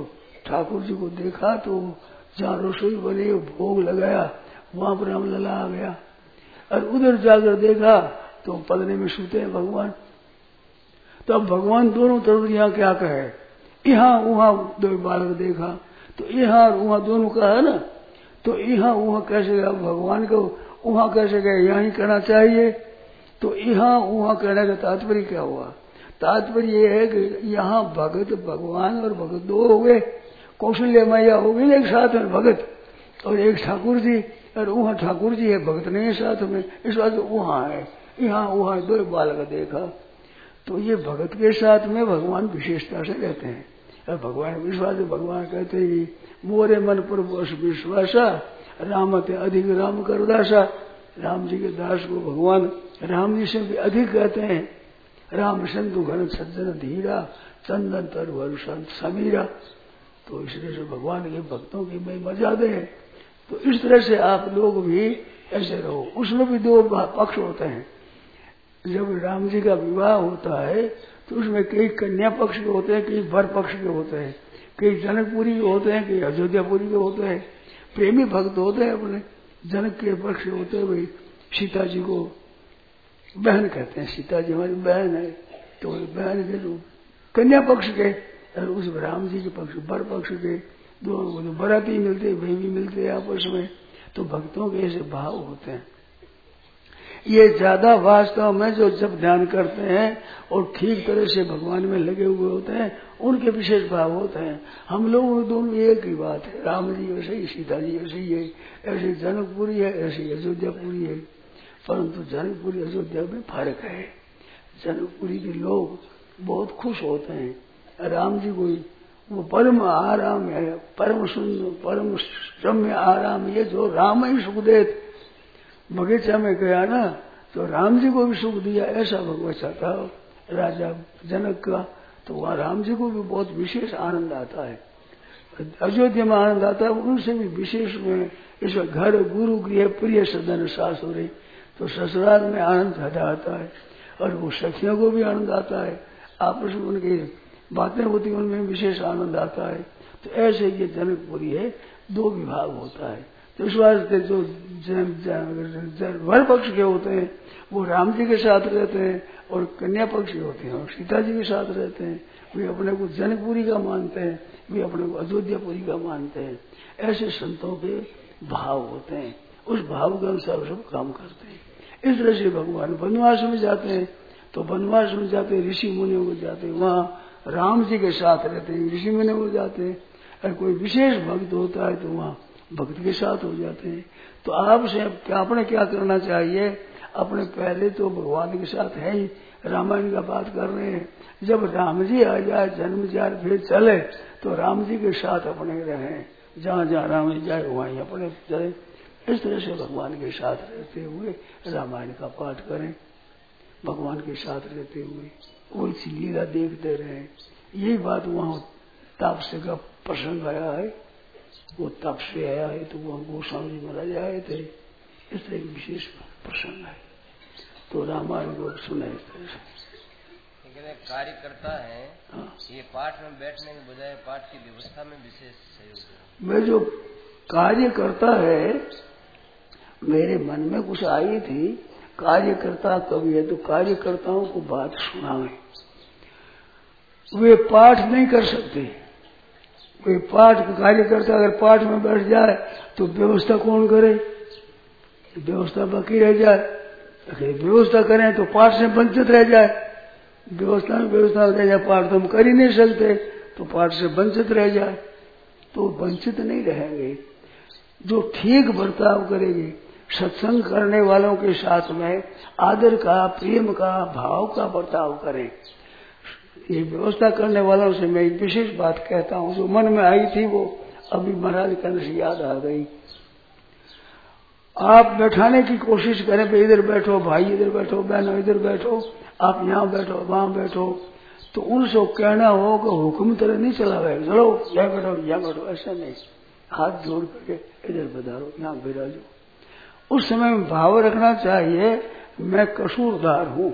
ठाकुर जी को देखा तो जहाँ रसोई बनी भोग लगाया वहां पर रामलला आ गया, और उधर जाकर देखा तो पलने में सूते हैं भगवान। तो अब भगवान दोनों तरफ यहाँ क्या कहे, यहाँ वहां दो बालक देखा तो यहाँ और वहां दोनों का है ना, तो यहाँ वहां कैसे गया भगवान को, वहां कैसे गए, यहाँ ही कहना चाहिए। तो यहाँ वहां कहने का तात्पर्य क्या हुआ, तात्पर्य ये है कि यहाँ भगत भगवान और भगत दो हो गए, कौशल्य मैया हो गई एक साथ में भगत, और एक ठाकुर जी, और वहां ठाकुर जी है भगत नहीं है साथ में, इस बात वहां है, यहाँ वहां दो बालक देखा। तो ये भगत के साथ में भगवान विशेषता से रहते हैं, और भगवान विश्वास भगवान कहते हैं मोरे मन पर विश्वासा राम ते अधिक राम करदासा। राम जी के दास को भगवान राम जी से भी अधिक कहते हैं। राम संतु घन सज्जन धीरा चंदन तरु संत समीरा। तो इसलिए से भगवान के भक्तों की महिमा ज्यादा है। तो इस तरह से आप लोग भी ऐसे रहो। उसमें भी दो पक्ष होते हैं। जब राम जी का विवाह होता है तो उसमें कई कन्या पक्ष के होते हैं, कई वर पक्ष के होते हैं, कई जनकपुरी के होते हैं, कई अयोध्यापुरी के होते हैं। प्रेमी भक्त होते हैं अपने जनक के पक्ष के होते हैं। भाई सीता जी को बहन कहते हैं, सीता जी हमारी बहन है, तो बहन के जो कन्या पक्ष के, और उस राम जी के पक्ष वर पक्ष के दोनों बराती मिलते भाई भी मिलते हैं आपस में। तो भक्तों के ऐसे भाव होते हैं। ये ज्यादा वास्तव में जो जब ध्यान करते हैं और ठीक तरह से भगवान में लगे हुए होते हैं उनके विशेष भाव होते हैं। हम लोग दोनों एक ही बात है, राम जी वैसे ही, सीता जी वैसे ही है, ऐसी जनकपुरी है, ऐसी अयोध्यापुरी है। परंतु जनकपुरी अयोध्या में फर्क है। जनकपुरी के लोग बहुत खुश होते हैं। राम जी को वो परम आराम है, परम सुंदर परम रम्य आराम, ये जो राम ही सुख देत। बगीचा में गया ना तो राम जी को भी सुख दिया, ऐसा बगीचा था राजा जनक का। तो वहाँ राम जी को भी बहुत विशेष आनंद आता है। अयोध्या में आनंद आता है, उनसे भी विशेष में इसमें घर गुरु गृह प्रिय सदन सासुरे। तो ससुराल में आनंद ज्यादा आता है, और वो सखियों को भी आनंद आता है, आपस में उनकी बातें होती हैं उनमें विशेष आनंद आता है। तो ऐसे ये जनकपुरी है, दो विभाग होता है। तो इस वास्ते जो वर पक्ष के होते हैं वो राम जी के साथ रहते हैं, और कन्या पक्ष के होते हैं और सीता जी के साथ रहते हैं। वे अपने को जनकपुरी का मानते हैं, वे अपने को अयोध्यापुरी का मानते हैं। ऐसे संतों के भाव होते हैं, उस भाव के अनुसार सब काम करते हैं। इस तरह से भगवान वनवास में जाते हैं, तो वनवास में जाते ऋषि मुनियों को जाते हैं, वहाँ राम जी के साथ रहते हैं, ऋषि मुनियों को जाते हैं। और कोई विशेष भक्त होता है तो वहाँ भक्त के साथ हो जाते हैं। तो आपसे आपने क्या करना चाहिए, अपने पहले तो भगवान के साथ है ही, रामायण का बात कर रहे हैं। जब राम जी आ जाए, जन्म जाए, फिर चले, तो राम जी के साथ अपने रहें, जहाँ जहाँ राम जी जाए वहीं अपने चले। इस तरह से भगवान के साथ रहते हुए रामायण का पाठ करें, भगवान के साथ रहते हुए कोई सी लीला देखते रहे। यही बात वहाँ तापसे का प्रसंग आया है, वो तप से आया है, तो वो गोस्वामी जी महाराज आए थे। इस तरह विशेष प्रसंग है, तो रामायण लोग सुने इस तरह से। कार्य करता है, ये पाठ में बैठने के बजाय पाठ की व्यवस्था में विशेष सहयोग। मैं जो कार्य करता है, मेरे मन में कुछ आई थी, कार्यकर्ता कवि है, तो कार्यकर्ताओं को बात सुनावे। वे पाठ नहीं कर सकते। कोई पाठ कार्यकर्ता अगर पाठ में बैठ जाए तो व्यवस्था कौन करे, व्यवस्था बाकी रह जाए। अगर व्यवस्था करें तो पाठ से वंचित रह जाए, व्यवस्था में व्यवस्था रह जाए, पाठ तो हम कर ही नहीं सकते, तो पाठ से वंचित रह जाए, तो वंचित नहीं रहेंगे। जो ठीक बर्ताव करेगी, सत्संग करने वालों के साथ में आदर का, प्रेम का, भाव का बर्ताव करें। ये व्यवस्था करने वालों से मैं एक विशेष बात कहता हूँ, जो मन में आई थी वो अभी महाराज कहने से याद आ गई। आप बैठाने की कोशिश करें, भाई इधर बैठो, भाई इधर बैठो, बहनों इधर बैठो, आप यहाँ बैठो, वहां बैठो, तो उनसे कहना हो कि हुक्म तरह नहीं चला गया, चलो यहाँ बैठो, यहाँ बैठो, ऐसा नहीं। हाथ जोड़ करके इधर बधारो, यहाँ बिराजो। उस समय में भाव रखना चाहिए, मैं कसूरदार हूँ।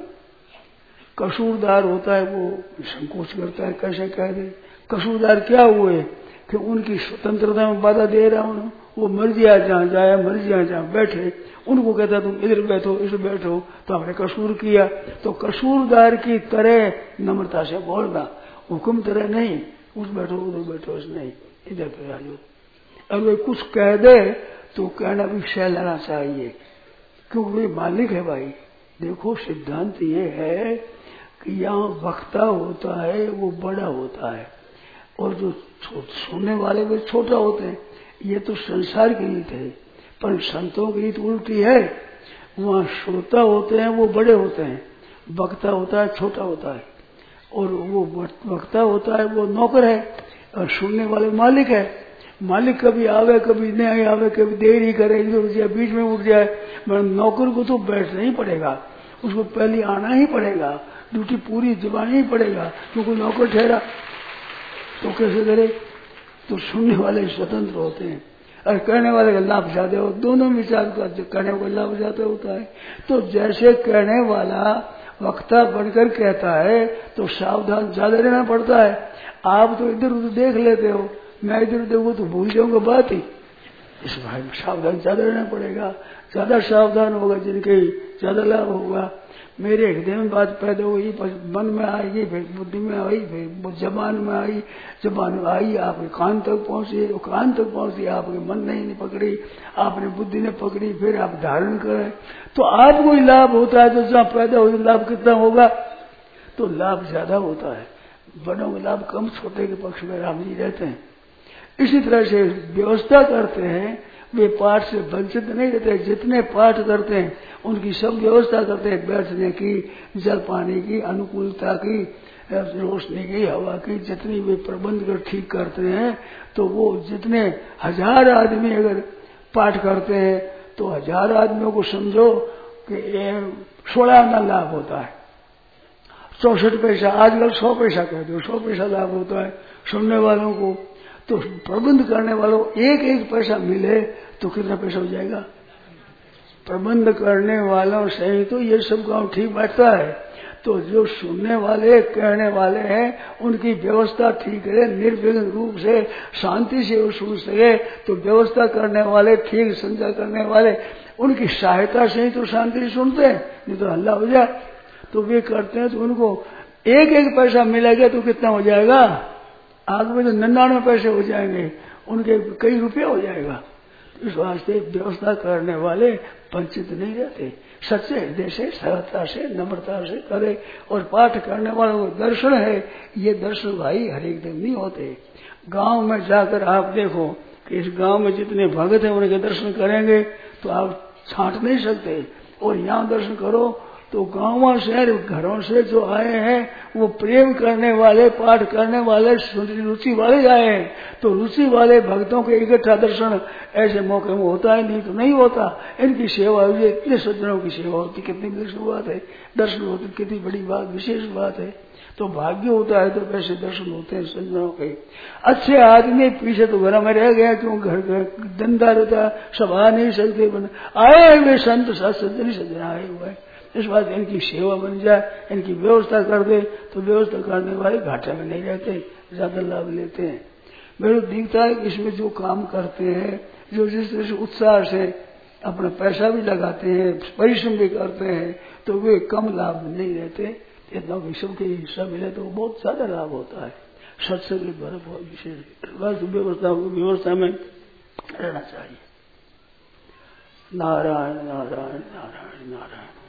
कसूरदार होता है वो संकोच करता है, कैसे कह दे कसूरदार क्या हुए, कि उनकी स्वतंत्रता में बाधा दे रहा हूं। वो मर्जी आ जहां जाए, मर्जी आ जहां बैठे, उनको कहता तुम इधर बैठो, इधर बैठो, तो आपने कसूर किया। तो कसूरदार की तरह नम्रता से बोलना, हुक्म तरह नहीं, उस बैठो उधर बैठो, नहीं इधर पे आ जाओ। और वे कुछ कह दे तो कहना भी सह लेना चाहिए, क्योंकि वे मालिक है भाई। देखो सिद्धांत ये है कि यहाँ वक्ता होता है वो बड़ा होता है, और जो सुनने वाले वे छोटा होते हैं। ये तो संसार की रीत है, पर संतों की रीत उल्टी है। वहाँ श्रोता होते हैं वो बड़े होते हैं, वक्ता होता है छोटा होता है, और वो वक्ता होता है वो नौकर है, और सुनने वाले मालिक है। मालिक कभी आवे कभी नहीं आवे, कभी देर ही करे, इधर उठ जाए, बीच में उठ जाए, मगर नौकर को तो बैठना ही पड़ेगा, उसको पहले आना ही पड़ेगा, ड्यूटी पूरी जमाना ही पड़ेगा, क्योंकि नौकर ठहरा तो कैसे करे। तो सुनने वाले स्वतंत्र होते हैं और कहने वाले का लाभ ज्यादा हो, दोनों विचार का कहने का लाभ ज्यादा होता है। तो जैसे कहने वाला वक्ता बनकर कहता है तो सावधान ज्यादा रहना पड़ता है। आप तो इधर उधर देख लेते हो, मैं इधर देखूं तो भूल जाऊंगा बात ही। इस भाई में सावधान ज्यादा रहना पड़ेगा, ज्यादा सावधान होगा जिनके ज्यादा लाभ होगा। मेरे हृदय में बात पैदा हुई, मन में आएगी, फिर बुद्धि में आई, फिर जबान में आई, जबान में आई आपके कान तक पहुंची, कान तक पहुंची आपके मन ने नहीं पकड़ी, आपने बुद्धि ने पकड़ी, फिर आप धारण करें तो आपको ही लाभ होता है। तो जहाँ पैदा हुई लाभ कितना होगा, तो लाभ ज्यादा होता है। बड़ों के लाभ कम, छोटे के पक्ष में राम जी रहते हैं। इसी तरह से व्यवस्था करते हैं, वे पाठ से वंचित नहीं रहते। जितने पाठ करते हैं उनकी सब व्यवस्था करते हैं, बैठने की, जल पानी की, अनुकूलता की, रोशनी की, हवा की, जितनी वे प्रबंध कर ठीक करते हैं। तो वो जितने 1000 आदमी अगर पाठ करते हैं तो 1000 आदमियों को समझो कि 16 आना लाभ होता है। 64 पैसा, आजकल 100 पैसा कह दो, 100 पैसा लाभ होता है सुनने वालों को। तो प्रबंध करने वालों एक एक पैसा मिले तो कितना पैसा हो जाएगा। प्रबंध करने वालों से ही तो ये सब गांव ठीक बैठता है। तो जो सुनने वाले कहने वाले हैं उनकी व्यवस्था ठीक है, निर्विघ्न रूप से शांति से वो सुन सके। तो व्यवस्था करने वाले, ठीक संचार करने वाले, उनकी सहायता से ही तो शांति से सुनते हैं, नहीं तो हल्ला हो जाए। तो वे करते हैं तो उनको एक एक पैसा मिलेगा तो कितना हो जाएगा। आग में तो 99 पैसे हो जाएंगे, उनके कई रुपये हो जाएगा। इस वास्ते व्यवस्था करने वाले वंचित नहीं रहते, सच्चे हृदय से, सरलता से, नम्रता से करे। और पाठ करने वालों को दर्शन है, ये दर्शन भाई हर एक दिन नहीं होते। गांव में जाकर आप देखो कि इस गांव में जितने भगत हैं उनके दर्शन करेंगे तो आप छांट नहीं सकते। और यहाँ दर्शन करो तो गांव शहर घरों से जो आए हैं वो प्रेम करने वाले, पाठ करने वाले, रुचि वाले आए हैं। तो रुचि वाले भक्तों के इकट्ठा दर्शन ऐसे मौके में होता है, नहीं तो नहीं होता। इनकी सेवा हुई, इतने सज्जनों की सेवा होती, कितनी बड़ी बात है। दर्शन होते कितनी बड़ी बात, विशेष बात है। तो भाग्य होता है तो वैसे दर्शन होते हैं सज्जनों के। अच्छे आदमी पीछे तो घर में रह गया, क्यों घर धंधा रहता, सब आ नहीं सकते। आए हुए संत सज्जन आए हुए हैं, इस बात इनकी सेवा बन जाए, इनकी व्यवस्था कर दे तो व्यवस्था करने वाले घाटे में नहीं रहते, ज्यादा लाभ लेते हैं। मेरे को दिखता है कि इसमें जो काम करते हैं, जो जिस तरह से उत्साह से अपना पैसा भी लगाते हैं, परिश्रम भी करते हैं, तो वे कम लाभ नहीं रहते। इतना विषम के हिस्सा मिले तो बहुत ज्यादा लाभ होता है। सत्संग के द्वारा बहुत विशेष बस व्यवस्था में रहना चाहिए। नारायण नारायण नारायण नारायण।